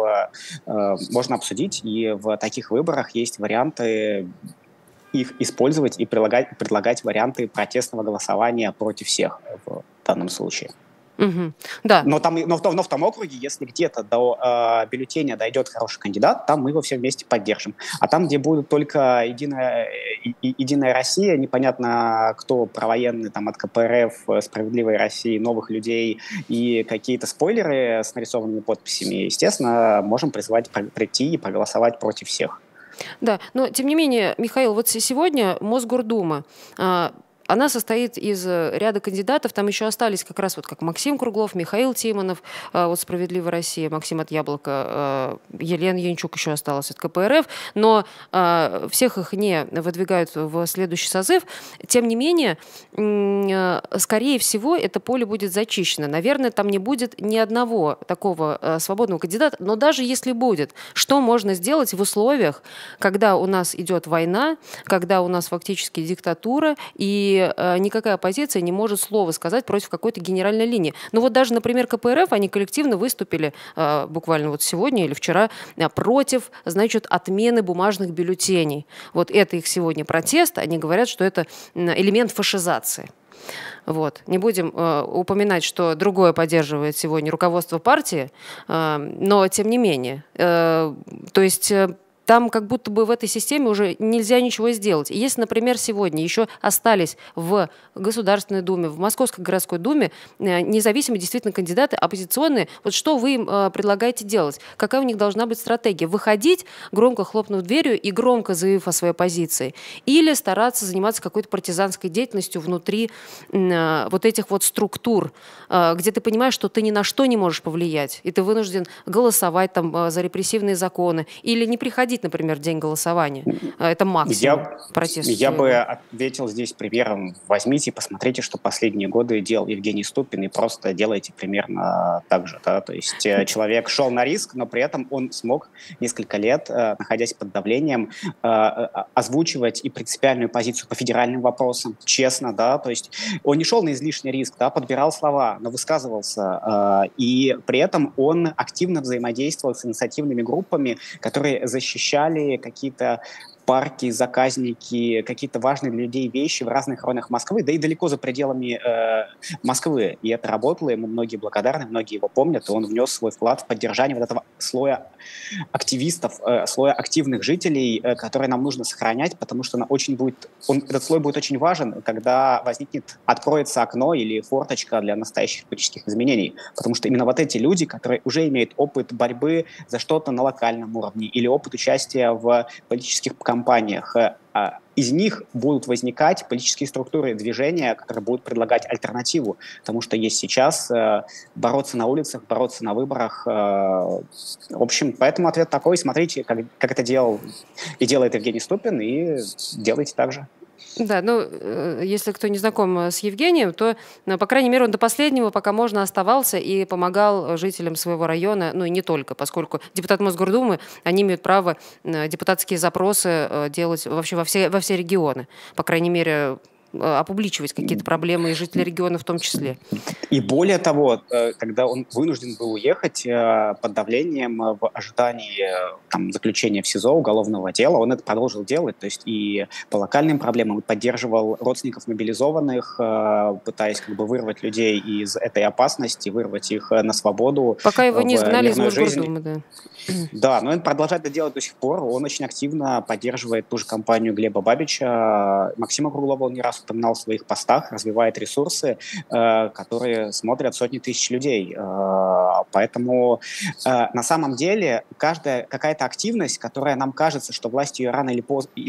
можно обсудить, и в таких выборах есть варианты их использовать и предлагать варианты протестного голосования против всех в данном случае. Мгм. Да. Но в том округе, если где-то до бюллетеня дойдет хороший кандидат, там мы его все вместе поддержим. А там, где будет только Единая Россия, непонятно кто, провоенный там, от КПРФ, Справедливой России, Новых людей и какие-то спойлеры с нарисованными подписями, естественно, можем призывать прийти и проголосовать против всех. Да, но тем не менее, Михаил, вот сегодня Мосгордума, она состоит из ряда кандидатов, там еще остались как раз вот как Максим Круглов, Михаил Тимонов, вот «Справедливая Россия», Максим от «Яблока», Елена Янчук еще осталась от КПРФ, но всех их не выдвигают в следующий созыв. Тем не менее, скорее всего, это поле будет зачищено. Наверное, там не будет ни одного такого свободного кандидата, но даже если будет, что можно сделать в условиях, когда у нас идет война, когда у нас фактически диктатура, и никакая оппозиция не может слова сказать против какой-то генеральной линии. Ну вот даже, например, КПРФ, они коллективно выступили буквально вот сегодня или вчера против, значит, отмены бумажных бюллетеней. Вот это их сегодня протест. Они говорят, что это элемент фашизации. Вот. Не будем упоминать, что другое поддерживает сегодня руководство партии, но тем не менее. То есть там как будто бы в этой системе уже нельзя ничего сделать. И если, например, сегодня еще остались в Государственной Думе, в Московской городской думе независимые действительно кандидаты оппозиционные, вот что вы им предлагаете делать? Какая у них должна быть стратегия? Выходить, громко хлопнув дверью и громко заявив о своей позиции? Или стараться заниматься какой-то партизанской деятельностью внутри вот этих вот структур, где ты понимаешь, что ты ни на что не можешь повлиять, и ты вынужден голосовать там за репрессивные законы, или не приходить, например, в день голосования. Это максимум протеста. Я бы ответил здесь примером. Возьмите и посмотрите, что последние годы делал Евгений Ступин, и просто делайте примерно так же. Да? То есть человек шел на риск, но при этом он смог несколько лет, находясь под давлением, озвучивать и принципиальную позицию по федеральным вопросам, честно, да, то есть он не шел на излишний риск, да, подбирал слова, но высказывался, и при этом он активно взаимодействовал с инициативными группами, которые защищали какие-то парки, заказники, какие-то важные для людей вещи в разных районах Москвы, да и далеко за пределами Москвы. И это работало, ему многие благодарны, многие его помнят, и он внес свой вклад в поддержание вот этого слоя активистов, слоя активных жителей, которые нам нужно сохранять, потому что этот слой будет очень важен, когда откроется окно или форточка для настоящих политических изменений. Потому что именно вот эти люди, которые уже имеют опыт борьбы за что-то на локальном уровне или опыт участия в политических кампаниях, из них будут возникать политические структуры движения, которые будут предлагать альтернативу тому, что есть сейчас, бороться на улицах, бороться на выборах. В общем, поэтому ответ такой: смотрите, как это делал и делает Евгений Ступин, и делайте так же. Да, ну, если кто не знаком с Евгением, то, по крайней мере, он до последнего, пока можно, оставался и помогал жителям своего района, ну и не только, поскольку депутаты Мосгордумы, они имеют право депутатские запросы делать вообще во все регионы. По крайней мере, опубличивать какие-то проблемы и жителей региона в том числе. И более того, когда он вынужден был уехать под давлением в ожидании заключения в СИЗО уголовного дела, он это продолжил делать, то есть и по локальным проблемам поддерживал родственников мобилизованных, пытаясь вырвать людей из этой опасности, вырвать их на свободу. Пока его не изгнали из Мосгордумы, да. Да, но он продолжает это делать до сих пор. Он очень активно поддерживает ту же кампанию Глеба Бабича. Максима Круглова он не раз упоминал в своих постах, развивает ресурсы, которые смотрят сотни тысяч людей. Поэтому на самом деле каждая какая-то активность, которая нам кажется, что власти ее рано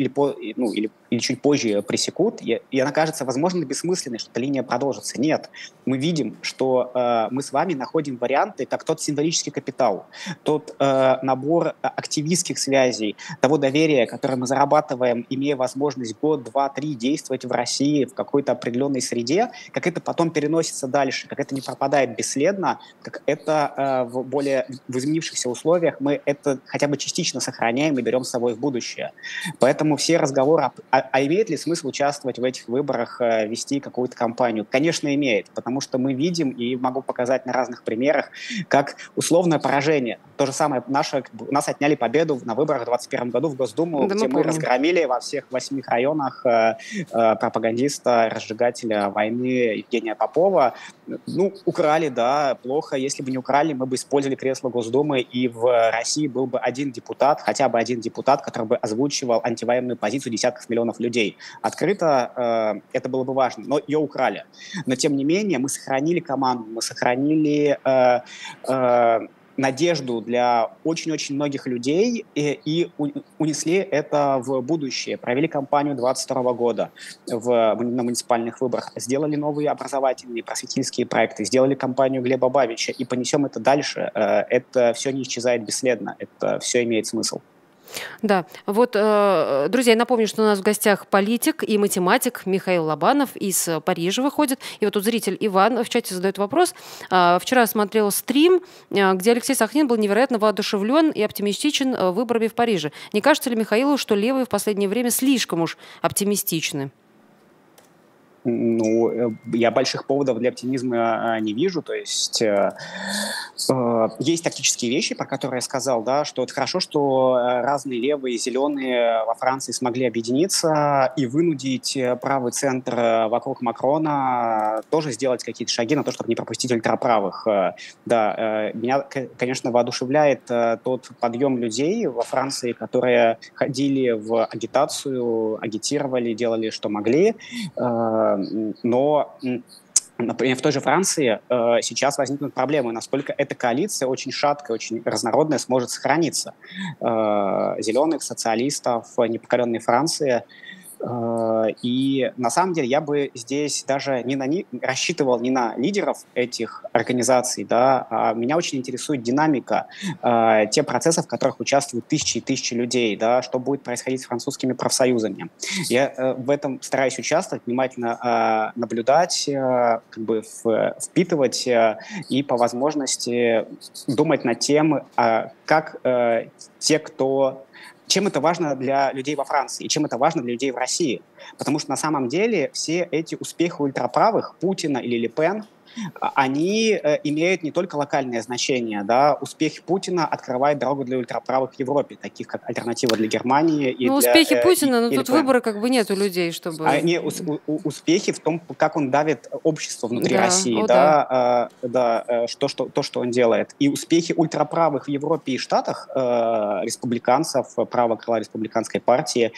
или чуть позже пресекут, и она кажется, возможно, бессмысленной, что эта линия продолжится. Нет. Мы видим, что мы с вами находим варианты, как тот символический капитал, тот набор активистских связей, того доверия, которое мы зарабатываем, имея возможность год, два, три действовать в России в какой-то определенной среде, как это потом переносится дальше, как это не пропадает бесследно, как это в изменившихся условиях мы это хотя бы частично сохраняем и берем с собой в будущее. Поэтому все разговоры, имеет ли смысл участвовать в этих выборах, вести какую-то кампанию? Конечно, имеет, потому что мы видим, и могу показать на разных примерах, как условное поражение. То же самое, у нас отняли победу на выборах в 2021 году в Госдуму, да, где мы разгромили во всех 8 районах пропагандиста, разжигателя войны Евгения Попова. Ну, украли, да, плохо. Если бы не украли, мы бы использовали кресло Госдумы, и в России был бы один депутат, хотя бы один депутат, который бы озвучивал антивоенную позицию десятков миллионов людей. Открыто это было бы важно, но ее украли. Но, тем не менее, мы сохранили команду, мы сохранили надежду для очень-очень многих людей и унесли это в будущее. Провели кампанию 2022 года на муниципальных выборах, сделали новые образовательные, просветительские проекты, сделали кампанию Глеба Бабича и понесем это дальше. Это все не исчезает бесследно, это все имеет смысл. Да, вот, друзья, я напомню, что у нас в гостях политик и математик Михаил Лобанов из Парижа выходит. И вот тут зритель Иван в чате задает вопрос. Вчера смотрел стрим, где Алексей Сахнин был невероятно воодушевлен и оптимистичен выборами в Париже. Не кажется ли Михаилу, что левые в последнее время слишком уж оптимистичны? Ну, я больших поводов для оптимизма не вижу. То есть есть тактические вещи, про которые я сказал, да, что это хорошо, что разные левые и зеленые во Франции смогли объединиться и вынудить правый центр вокруг Макрона тоже сделать какие-то шаги на то, чтобы не пропустить ультраправых. Да, меня, конечно, воодушевляет тот подъем людей во Франции, которые ходили в агитацию, агитировали, делали, что могли. Но, например, в той же Франции сейчас возникнут проблемы, насколько эта коалиция очень шаткая, очень разнородная сможет сохраниться. Зеленых, социалистов, непокоренной Франции. И на самом деле я бы здесь даже рассчитывал не на лидеров этих организаций, да, а меня очень интересует динамика, те процессы, в которых участвуют тысячи и тысячи людей, да, что будет происходить с французскими профсоюзами. Я в этом стараюсь участвовать, внимательно наблюдать, впитывать и по возможности думать над тем, чем это важно для людей во Франции и чем это важно для людей в России. Потому что на самом деле все эти успехи ультраправых, Путина или Ле Пен, они имеют не только локальное значение. Да? Успех Путина открывает дорогу для ультраправых в Европе, таких как «Альтернатива для Германии» и Ну, для успехи Путина, но и тут ЛПН. выбора как бы нет у людей, чтобы... Успехи в том, как он давит общество внутри Да, России, о да. то, что он делает. И успехи ультраправых в Европе и Штатах, республиканцев, правого крыла республиканской партии,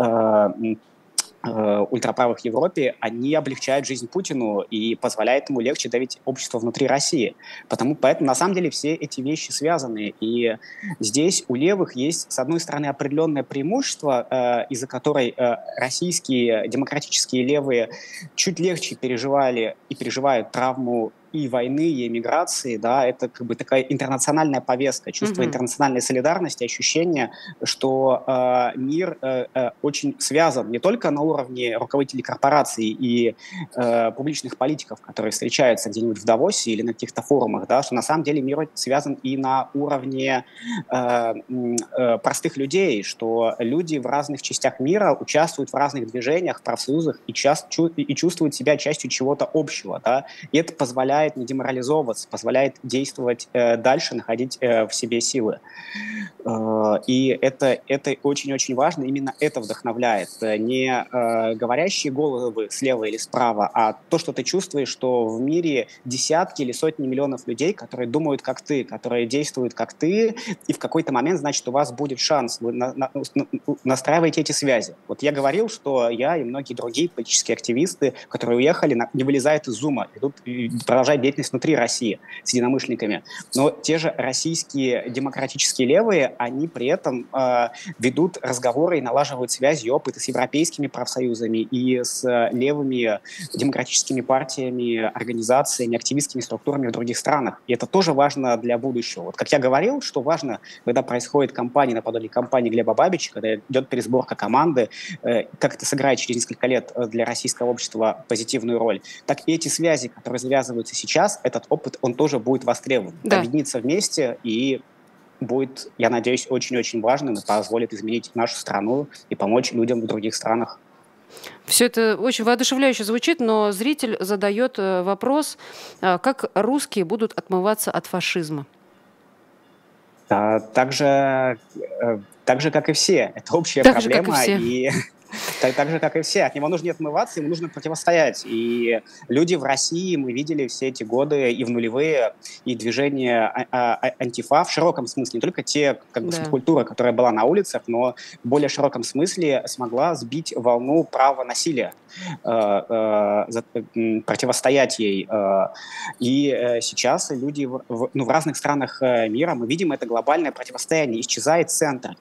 ультраправых в Европе, они облегчают жизнь Путину и позволяют ему легче давить общество внутри России. Поэтому, на самом деле, все эти вещи связаны. И здесь у левых есть, с одной стороны, определенное преимущество, из-за которой российские демократические левые чуть легче переживали и переживают травму и войны, и эмиграции, да, это как бы такая интернациональная повестка, чувство интернациональной солидарности, ощущение, что мир очень связан не только на уровне руководителей корпораций и публичных политиков, которые встречаются где-нибудь в Давосе или на каких-то форумах, да, что на самом деле мир связан и на уровне простых людей, что люди в разных частях мира участвуют в разных движениях, профсоюзах и чувствуют себя частью чего-то общего, да, и это позволяет не деморализовываться, позволяет действовать дальше, находить в себе силы. И это очень-очень важно, именно это вдохновляет. Не говорящие головы слева или справа, а то, что ты чувствуешь, что в мире десятки или сотни миллионов людей, которые думают как ты, которые действуют как ты, и в какой-то момент, значит, у вас будет шанс. Вы настраиваете эти связи. Вот я говорил, что я и многие другие политические активисты, которые уехали, не вылезают из Зума, идут и продолжают деятельность внутри России с единомышленниками. Но те же российские демократические левые, они при этом ведут разговоры и налаживают связи и опыты с европейскими профсоюзами и с левыми демократическими партиями, организациями, активистскими структурами в других странах. И это тоже важно для будущего. Вот как я говорил, что важно, когда происходит кампания наподобие кампании Глеба Бабича, когда идет пересборка команды, как это сыграет через несколько лет для российского общества позитивную роль, так и эти связи, которые завязываются сейчас, этот опыт, он тоже будет востребован. Да. Объединиться вместе и будет, я надеюсь, очень-очень важным и позволит изменить нашу страну и помочь людям в других странах. Все это очень воодушевляюще звучит, но зритель задает вопрос, как русские будут отмываться от фашизма? Так же, как и все. Это общая Так же, как и проблема. все. Так же, как и все. От него нужно не отмываться, ему нужно противостоять. И люди в России, мы видели все эти годы и в нулевые, и движение антифа в широком смысле, не только те, как бы, субкультура, которая была на улицах, но в более широком смысле смогла сбить волну права насилия, противостоять ей. И сейчас люди в разных странах мира, мы видим это глобальное противостояние, исчезает центр.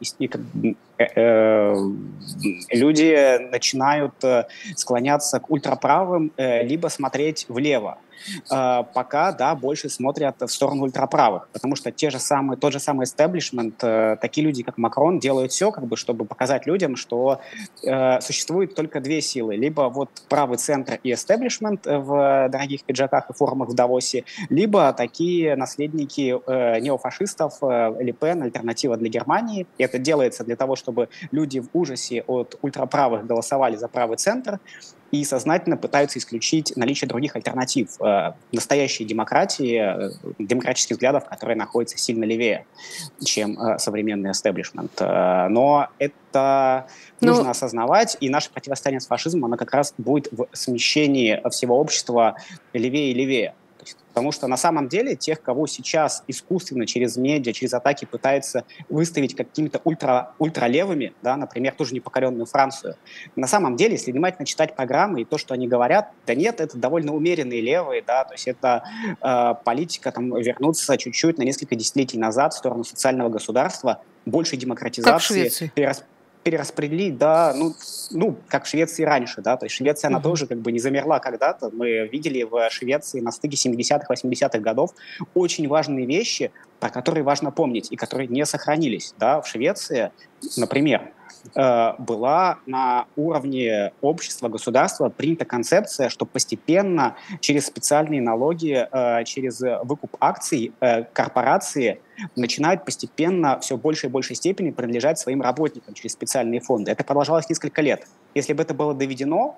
Люди начинают склоняться к ультраправым, либо смотреть влево. Пока, да, больше смотрят в сторону ультраправых, потому что тот же самый истеблишмент, такие люди, как Макрон, делают все, как бы, чтобы показать людям, что существует только две силы. Либо вот правый центр и истеблишмент в дорогих пиджаках и формах в Давосе, либо такие наследники неофашистов, Ле Пен, «Альтернатива для Германии». И это делается для того, чтобы люди в ужасе от ультраправых голосовали за правый центр и сознательно пытаются исключить наличие других альтернатив настоящей демократии, демократических взглядов, которые находятся сильно левее, чем современный истеблишмент. Но это нужно осознавать, и наше противостояние с фашизмом, оно как раз будет в смещении всего общества левее и левее. Потому что на самом деле тех, кого сейчас искусственно через медиа, через атаки пытаются выставить какими-то ультралевыми, да, например, тоже непокоренную Францию, на самом деле, если внимательно читать программы и то, что они говорят, да нет, это довольно умеренные левые, да, то есть это политика там, вернуться чуть-чуть на несколько десятилетий назад в сторону социального государства, большей демократизации, как в Швеции. Перераспределить, да, как в Швеции раньше, да, то есть Швеция, она тоже как бы не замерла когда-то, мы видели в Швеции на стыке 70-х, 80-х годов очень важные вещи, про которые важно помнить и которые не сохранились, да, в Швеции, например, была на уровне общества, государства принята концепция, что постепенно через специальные налоги, через выкуп акций корпорации начинают постепенно все больше и большей степени принадлежать своим работникам через специальные фонды. Это продолжалось несколько лет. Если бы это было доведено,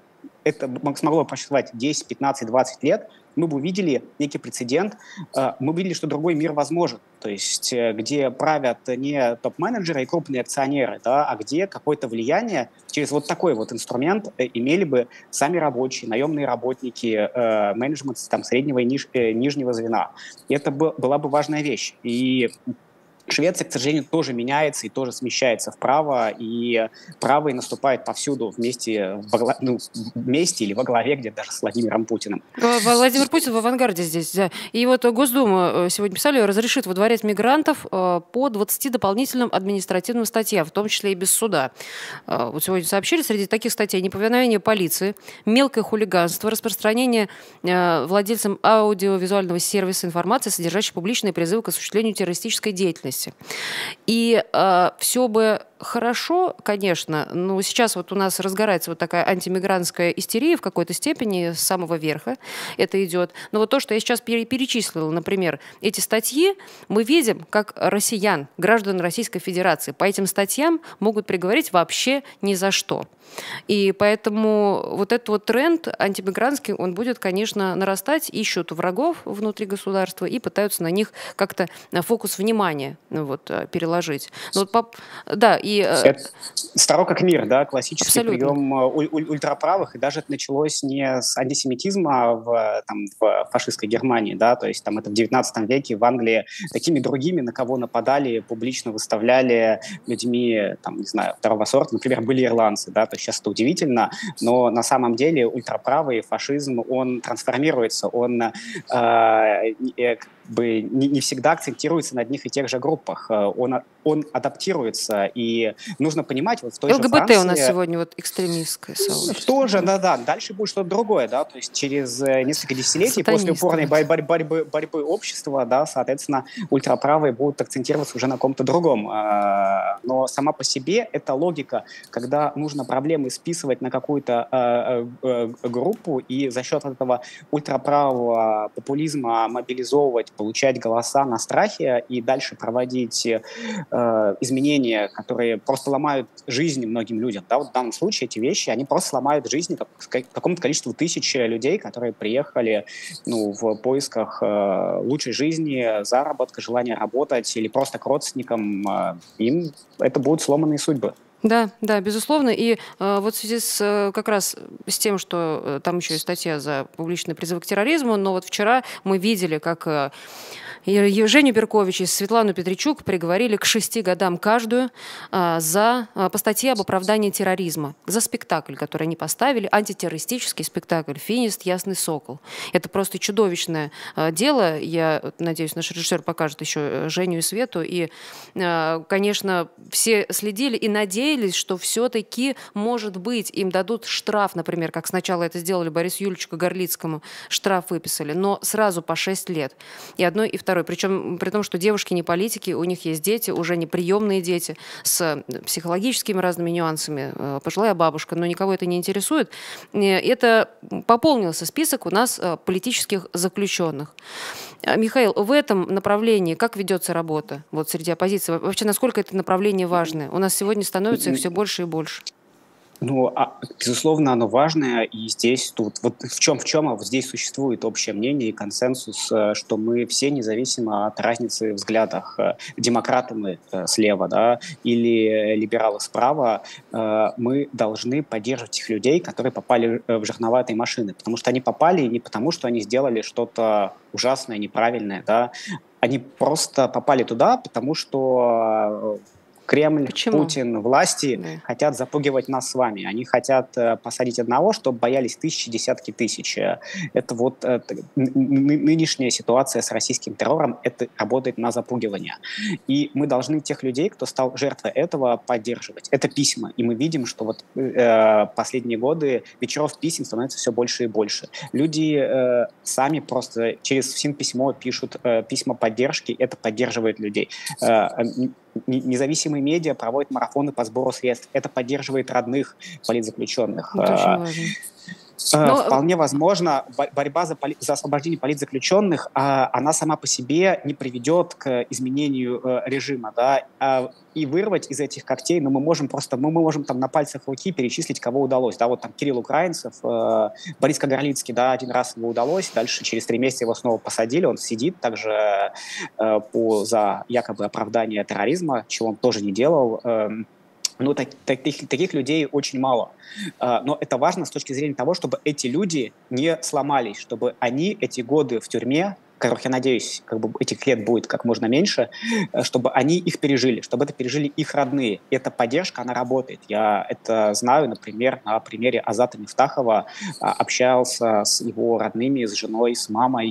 это смогло просуществовать 10, 15, 20 лет, мы бы увидели некий прецедент, мы увидели, что другой мир возможен, то есть где правят не топ-менеджеры и крупные акционеры, да, а где какое-то влияние через вот такой вот инструмент имели бы сами рабочие, наемные работники, менеджмент там, среднего и нижнего звена. И это была бы важная вещь. И Швеция, к сожалению, тоже меняется и тоже смещается вправо, и правый наступает повсюду вместе, вместе или во главе где-то даже с Владимиром Путиным. Владимир Путин в авангарде здесь, да. И вот Госдума сегодня писали, разрешит выдворять мигрантов по 20 дополнительным административным статьям, в том числе и без суда. Вот сегодня сообщили, среди таких статей неповиновение полиции, мелкое хулиганство, распространение владельцам аудиовизуального сервиса информации, содержащей публичные призывы к осуществлению террористической деятельности. И все бы хорошо, конечно, но сейчас вот у нас разгорается вот такая антимигрантская истерия в какой-то степени с самого верха это идет. Но вот то, что я сейчас перечислила, например, эти статьи, мы видим, как россиян, граждан Российской Федерации по этим статьям могут приговорить вообще ни за что. И поэтому вот этот вот тренд антимигрантский, он будет, конечно, нарастать, ищут врагов внутри государства и пытаются на них как-то фокус внимания вот, переложить. Ну, вот, да, и... Это старо как мир, да, классический Абсолютно. прием ультраправых, и даже это началось не с антисемитизма в фашистской Германии, да, то есть там это в 19 веке в Англии такими другими, на кого нападали, публично выставляли людьми, там, не знаю, второго сорта, например, были ирландцы, да, то есть сейчас это удивительно, но на самом деле ультраправый фашизм, он трансформируется, он не всегда акцентируется на одних и тех же группах. Он адаптируется, и нужно понимать, вот в той же Франции... ЛГБТ у нас сегодня вот экстремистское сообщество. Тоже, да. Дальше будет что-то другое, да, то есть через несколько десятилетий после упорной борьбы общества, да, соответственно, ультраправые будут акцентироваться уже на ком-то другом. Но сама по себе эта логика, когда нужно проблемы списывать на какую-то группу и за счет этого ультраправого популизма мобилизовывать, получать голоса на страхе и дальше проводить изменения, которые просто ломают жизнь многим людям. Да, вот в данном случае эти вещи, они просто сломают жизни какому-то количеству тысяч людей, которые приехали в поисках лучшей жизни, заработка, желания работать или просто к родственникам. Им это будут сломанные судьбы. Да, безусловно. И вот в связи как раз с тем, что там еще и статья за публичный призыв к терроризму, но вот вчера мы видели, как Евгению Беркович и Светлану Петричук приговорили к 6 годам каждую по статье об оправдании терроризма за спектакль, который они поставили, антитеррористический спектакль «Финист. Ясный сокол». Это просто чудовищное дело. Я надеюсь, наш режиссер покажет еще Женю и Свету. И, конечно, все следили и надеялись, что все-таки, может быть, им дадут штраф, например, как сначала это сделали Борису Юльчику Горлицкому, штраф выписали, но сразу по 6 лет. И одной, и второй. Причем при том, что девушки не политики, у них есть дети, уже не приемные дети, с психологическими разными нюансами, пожилая бабушка, но никого это не интересует. Это пополнился список у нас политических заключенных. Михаил, в этом направлении как ведется работа вот среди оппозиции? Вообще, насколько это направление важное? У нас сегодня становится их все больше и больше. Безусловно, оно важное, и здесь тут, вот в чем, а вот здесь существует общее мнение и консенсус, что мы все, независимо от разницы в взглядах, демократы мы слева, да, или либералы справа, мы должны поддерживать тех людей, которые попали в жерноватые машины, потому что они попали не потому, что они сделали что-то ужасное, неправильное, да, они просто попали туда, потому что Кремль, Путин, власти хотят запугивать нас с вами. Они хотят посадить одного, чтобы боялись тысячи, десятки тысяч. Это вот нынешняя ситуация с российским террором, это работает на запугивание. И мы должны тех людей, кто стал жертвой этого, поддерживать. Это письма. И мы видим, что вот последние годы вечеров писем становится все больше и больше. Люди сами просто через ФСИН-письмо пишут письма поддержки, это поддерживает людей. Независимые медиа проводят марафоны по сбору средств. Это поддерживает родных политзаключенных. Это очень важно. Но Вполне возможно, борьба за освобождение политзаключенных, она сама по себе не приведет к изменению режима, да, и вырвать из этих когтей, но мы можем там на пальцах руки перечислить, кого удалось, да, вот там Кирилл Украинцев, Борис Кагарлицкий, да, один раз его удалось, дальше через 3 месяца его снова посадили, он сидит также за якобы оправдание терроризма, чего он тоже не делал. Ну, таких людей очень мало. Но это важно с точки зрения того, чтобы эти люди не сломались, чтобы они эти годы в тюрьме, которых, я надеюсь, этих лет будет как можно меньше, чтобы они их пережили, чтобы это пережили их родные. И эта поддержка, она работает. Я это знаю, например, на примере Азата Мифтахова, общался с его родными, с женой, с мамой,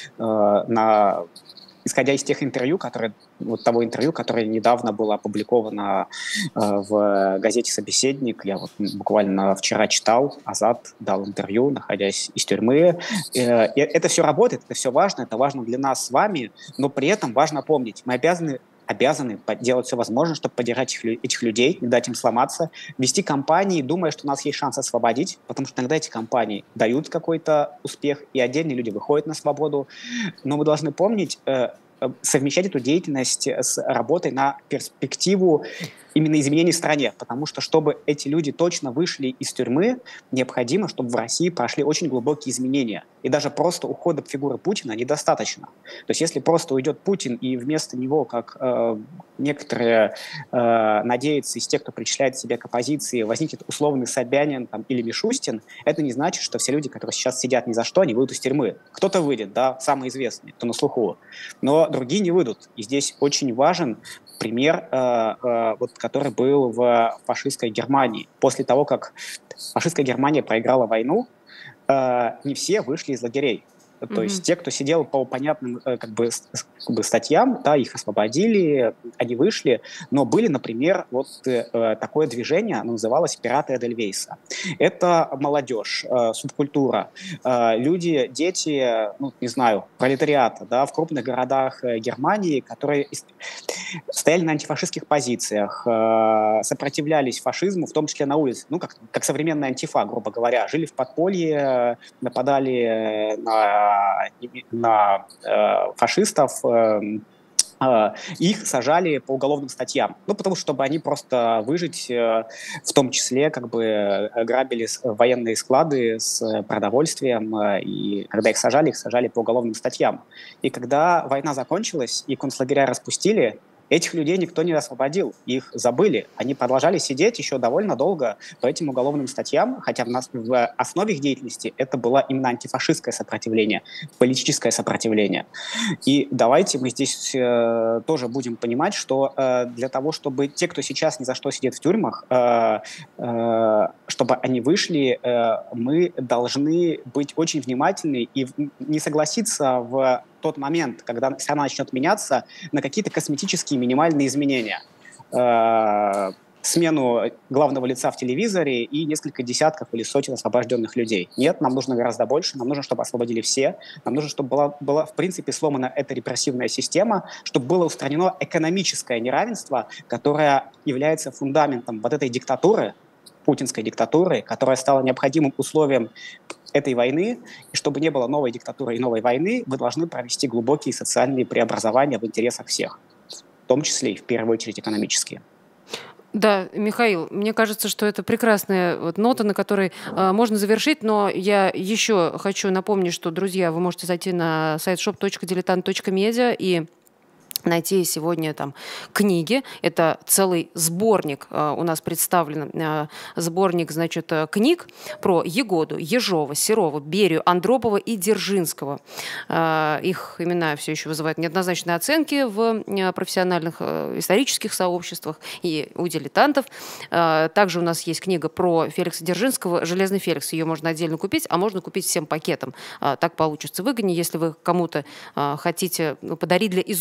исходя из тех интервью, того интервью, которое недавно было опубликовано в газете «Собеседник». Я вот буквально вчера читал, Азат дал интервью, находясь из тюрьмы. И это все работает, это все важно, это важно для нас с вами, но при этом важно помнить, мы обязаны делать все возможное, чтобы поддержать этих людей, не дать им сломаться, вести кампании, думая, что у нас есть шанс освободить, потому что иногда эти кампании дают какой-то успех, и отдельные люди выходят на свободу. Но мы должны помнить, совмещать эту деятельность с работой на перспективу именно изменений в стране, потому что, чтобы эти люди точно вышли из тюрьмы, необходимо, чтобы в России прошли очень глубокие изменения. И даже просто ухода фигуры Путина недостаточно. То есть если просто уйдет Путин, и вместо него, как некоторые надеются из тех, кто причисляет себя к оппозиции, возникнет условный Собянин или Мишустин, это не значит, что все люди, которые сейчас сидят ни за что, они выйдут из тюрьмы. Кто-то выйдет, да, самый известный, кто на слуху, но другие не выйдут. И здесь очень важен пример, который был в фашистской Германии. После того, как фашистская Германия проиграла войну, не все вышли из лагерей. То есть те, кто сидел по понятным статьям, да, их освободили, они вышли, но были, например, такое движение, оно называлось «Пираты Эдельвейса». Это молодежь, субкультура, люди, дети, пролетариата, да, в крупных городах Германии, которые стояли на антифашистских позициях, сопротивлялись фашизму, в том числе на улице, как современная антифа, грубо говоря, жили в подполье, нападали на фашистов, их сажали по уголовным статьям. Потому что, чтобы они просто выжить, в том числе, грабили военные склады с продовольствием, и когда их сажали по уголовным статьям. И когда война закончилась и концлагеря распустили, этих людей никто не освободил, их забыли. Они продолжали сидеть еще довольно долго по этим уголовным статьям, хотя в основе их деятельности это было именно антифашистское сопротивление, политическое сопротивление. И давайте мы здесь тоже будем понимать, что для того, чтобы те, кто сейчас ни за что сидит в тюрьмах, чтобы они вышли, мы должны быть очень внимательны и не согласиться в тот момент, когда страна начнет меняться, на какие-то косметические минимальные изменения. Смену главного лица в телевизоре и несколько десятков или сотен освобожденных людей. Нет, нам нужно гораздо больше, нам нужно, чтобы освободили все, нам нужно, чтобы была в принципе сломана эта репрессивная система, чтобы было устранено экономическое неравенство, которое является фундаментом этой диктатуры, путинской диктатуры, которая стала необходимым условием этой войны, и чтобы не было новой диктатуры и новой войны, мы должны провести глубокие социальные преобразования в интересах всех, в том числе и в первую очередь экономические. Да, Михаил, мне кажется, что это прекрасная нота, на которой можно завершить, но я еще хочу напомнить, что, друзья, вы можете зайти на сайт shop.diletant.media и найти сегодня там книги. Это целый сборник у нас представлен. Сборник, книг про Егоду, Ежова, Серова, Берию, Андропова и Дзержинского. Их имена все еще вызывают неоднозначные оценки в профессиональных исторических сообществах и у дилетантов. Также у нас есть книга про Феликса Дзержинского «Железный Феликс». Ее можно отдельно купить, а можно купить всем пакетом. Так получится выгоднее, если вы кому-то хотите подарить для изучения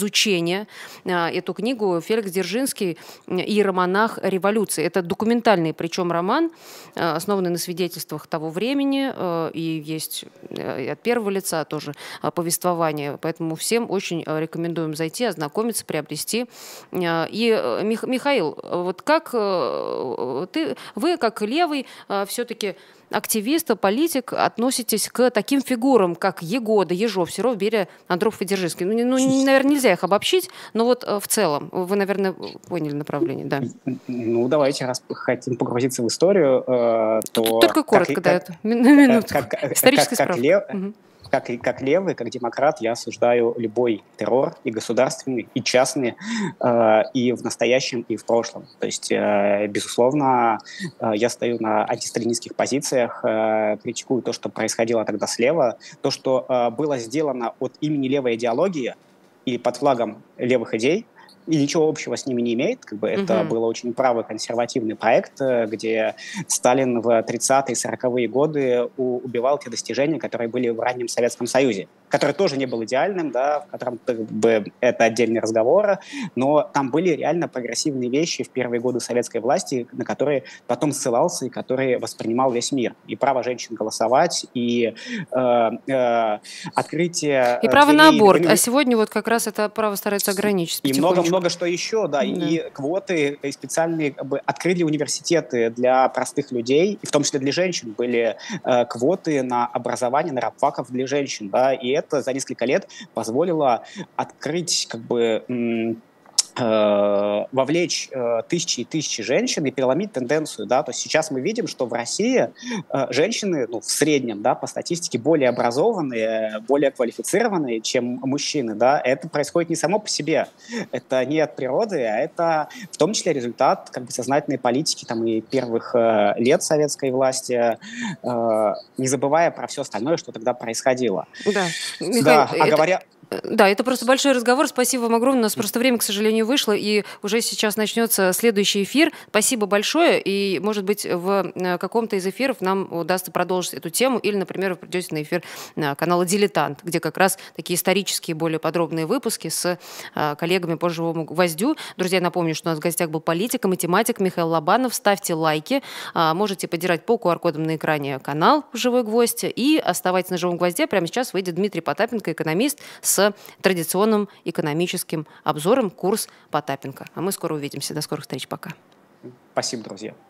мне эту книгу «Феликс Дзержинский. Иеромонах революции». Это документальный, причем роман, основанный на свидетельствах того времени, и есть от первого лица тоже повествование. Поэтому всем очень рекомендуем зайти, ознакомиться, приобрести. И, Михаил, вот как вы, как левый, все-таки активист, политик, относитесь к таким фигурам, как Егода, Ежов, Серов, Берия, Андропов и Дзержинский? Наверное, нельзя их обобщить, но вот в целом, вы, наверное, поняли направление, да? Ну, давайте, раз хотим погрузиться в историю, то... Только коротко, да, на минуту. Историческая справка. Как левый, как демократ, я осуждаю любой террор, и государственный, и частный, и в настоящем, и в прошлом. То есть, безусловно, я стою на антисталинистских позициях, критикую то, что происходило тогда слева, то, что было сделано от имени левой идеологии и под флагом левых идей, и ничего общего с ними не имеет. Это был очень правый консервативный проект, где Сталин в 30-е, 40-е годы убивал те достижения, которые были в раннем Советском Союзе, который тоже не был идеальным, да, в котором это отдельный разговор, но там были реально прогрессивные вещи в первые годы советской власти, на которые потом ссылался и которые воспринимал весь мир. И право женщин голосовать, и открытие... И право на аборт. А сегодня вот как раз это право стараются ограничить. И много что еще, да. И квоты, и специальные открыли университеты для простых людей, и в том числе для женщин были квоты на образование, на рабфаков для женщин, да, и это за несколько лет позволило открыть, вовлечь тысячи и тысячи женщин и переломить тенденцию, да, то есть сейчас мы видим, что в России женщины, в среднем, да, по статистике более образованные, более квалифицированные, чем мужчины, да, это происходит не само по себе, это не от природы, а это в том числе результат сознательной политики и первых лет советской власти, не забывая про все остальное, что тогда происходило. Да, Михаил, Да, это просто большой разговор. Спасибо вам огромное. У нас просто время, к сожалению, вышло, и уже сейчас начнется следующий эфир. Спасибо большое, и, может быть, в каком-то из эфиров нам удастся продолжить эту тему, или, например, вы придете на эфир канала «Дилетант», где как раз такие исторические, более подробные выпуски с коллегами по «Живому гвоздю». Друзья, напомню, что у нас в гостях был политик и математик Михаил Лобанов. Ставьте лайки, можете поддержать по QR-кодам на экране канал «Живой гвоздь», и оставайтесь на «Живом гвозде». Прямо сейчас выйдет Дмитрий Потапенко, экономист, с традиционным экономическим обзором «Курс Потапенко». А мы скоро увидимся. До скорых встреч. Пока. Спасибо, друзья.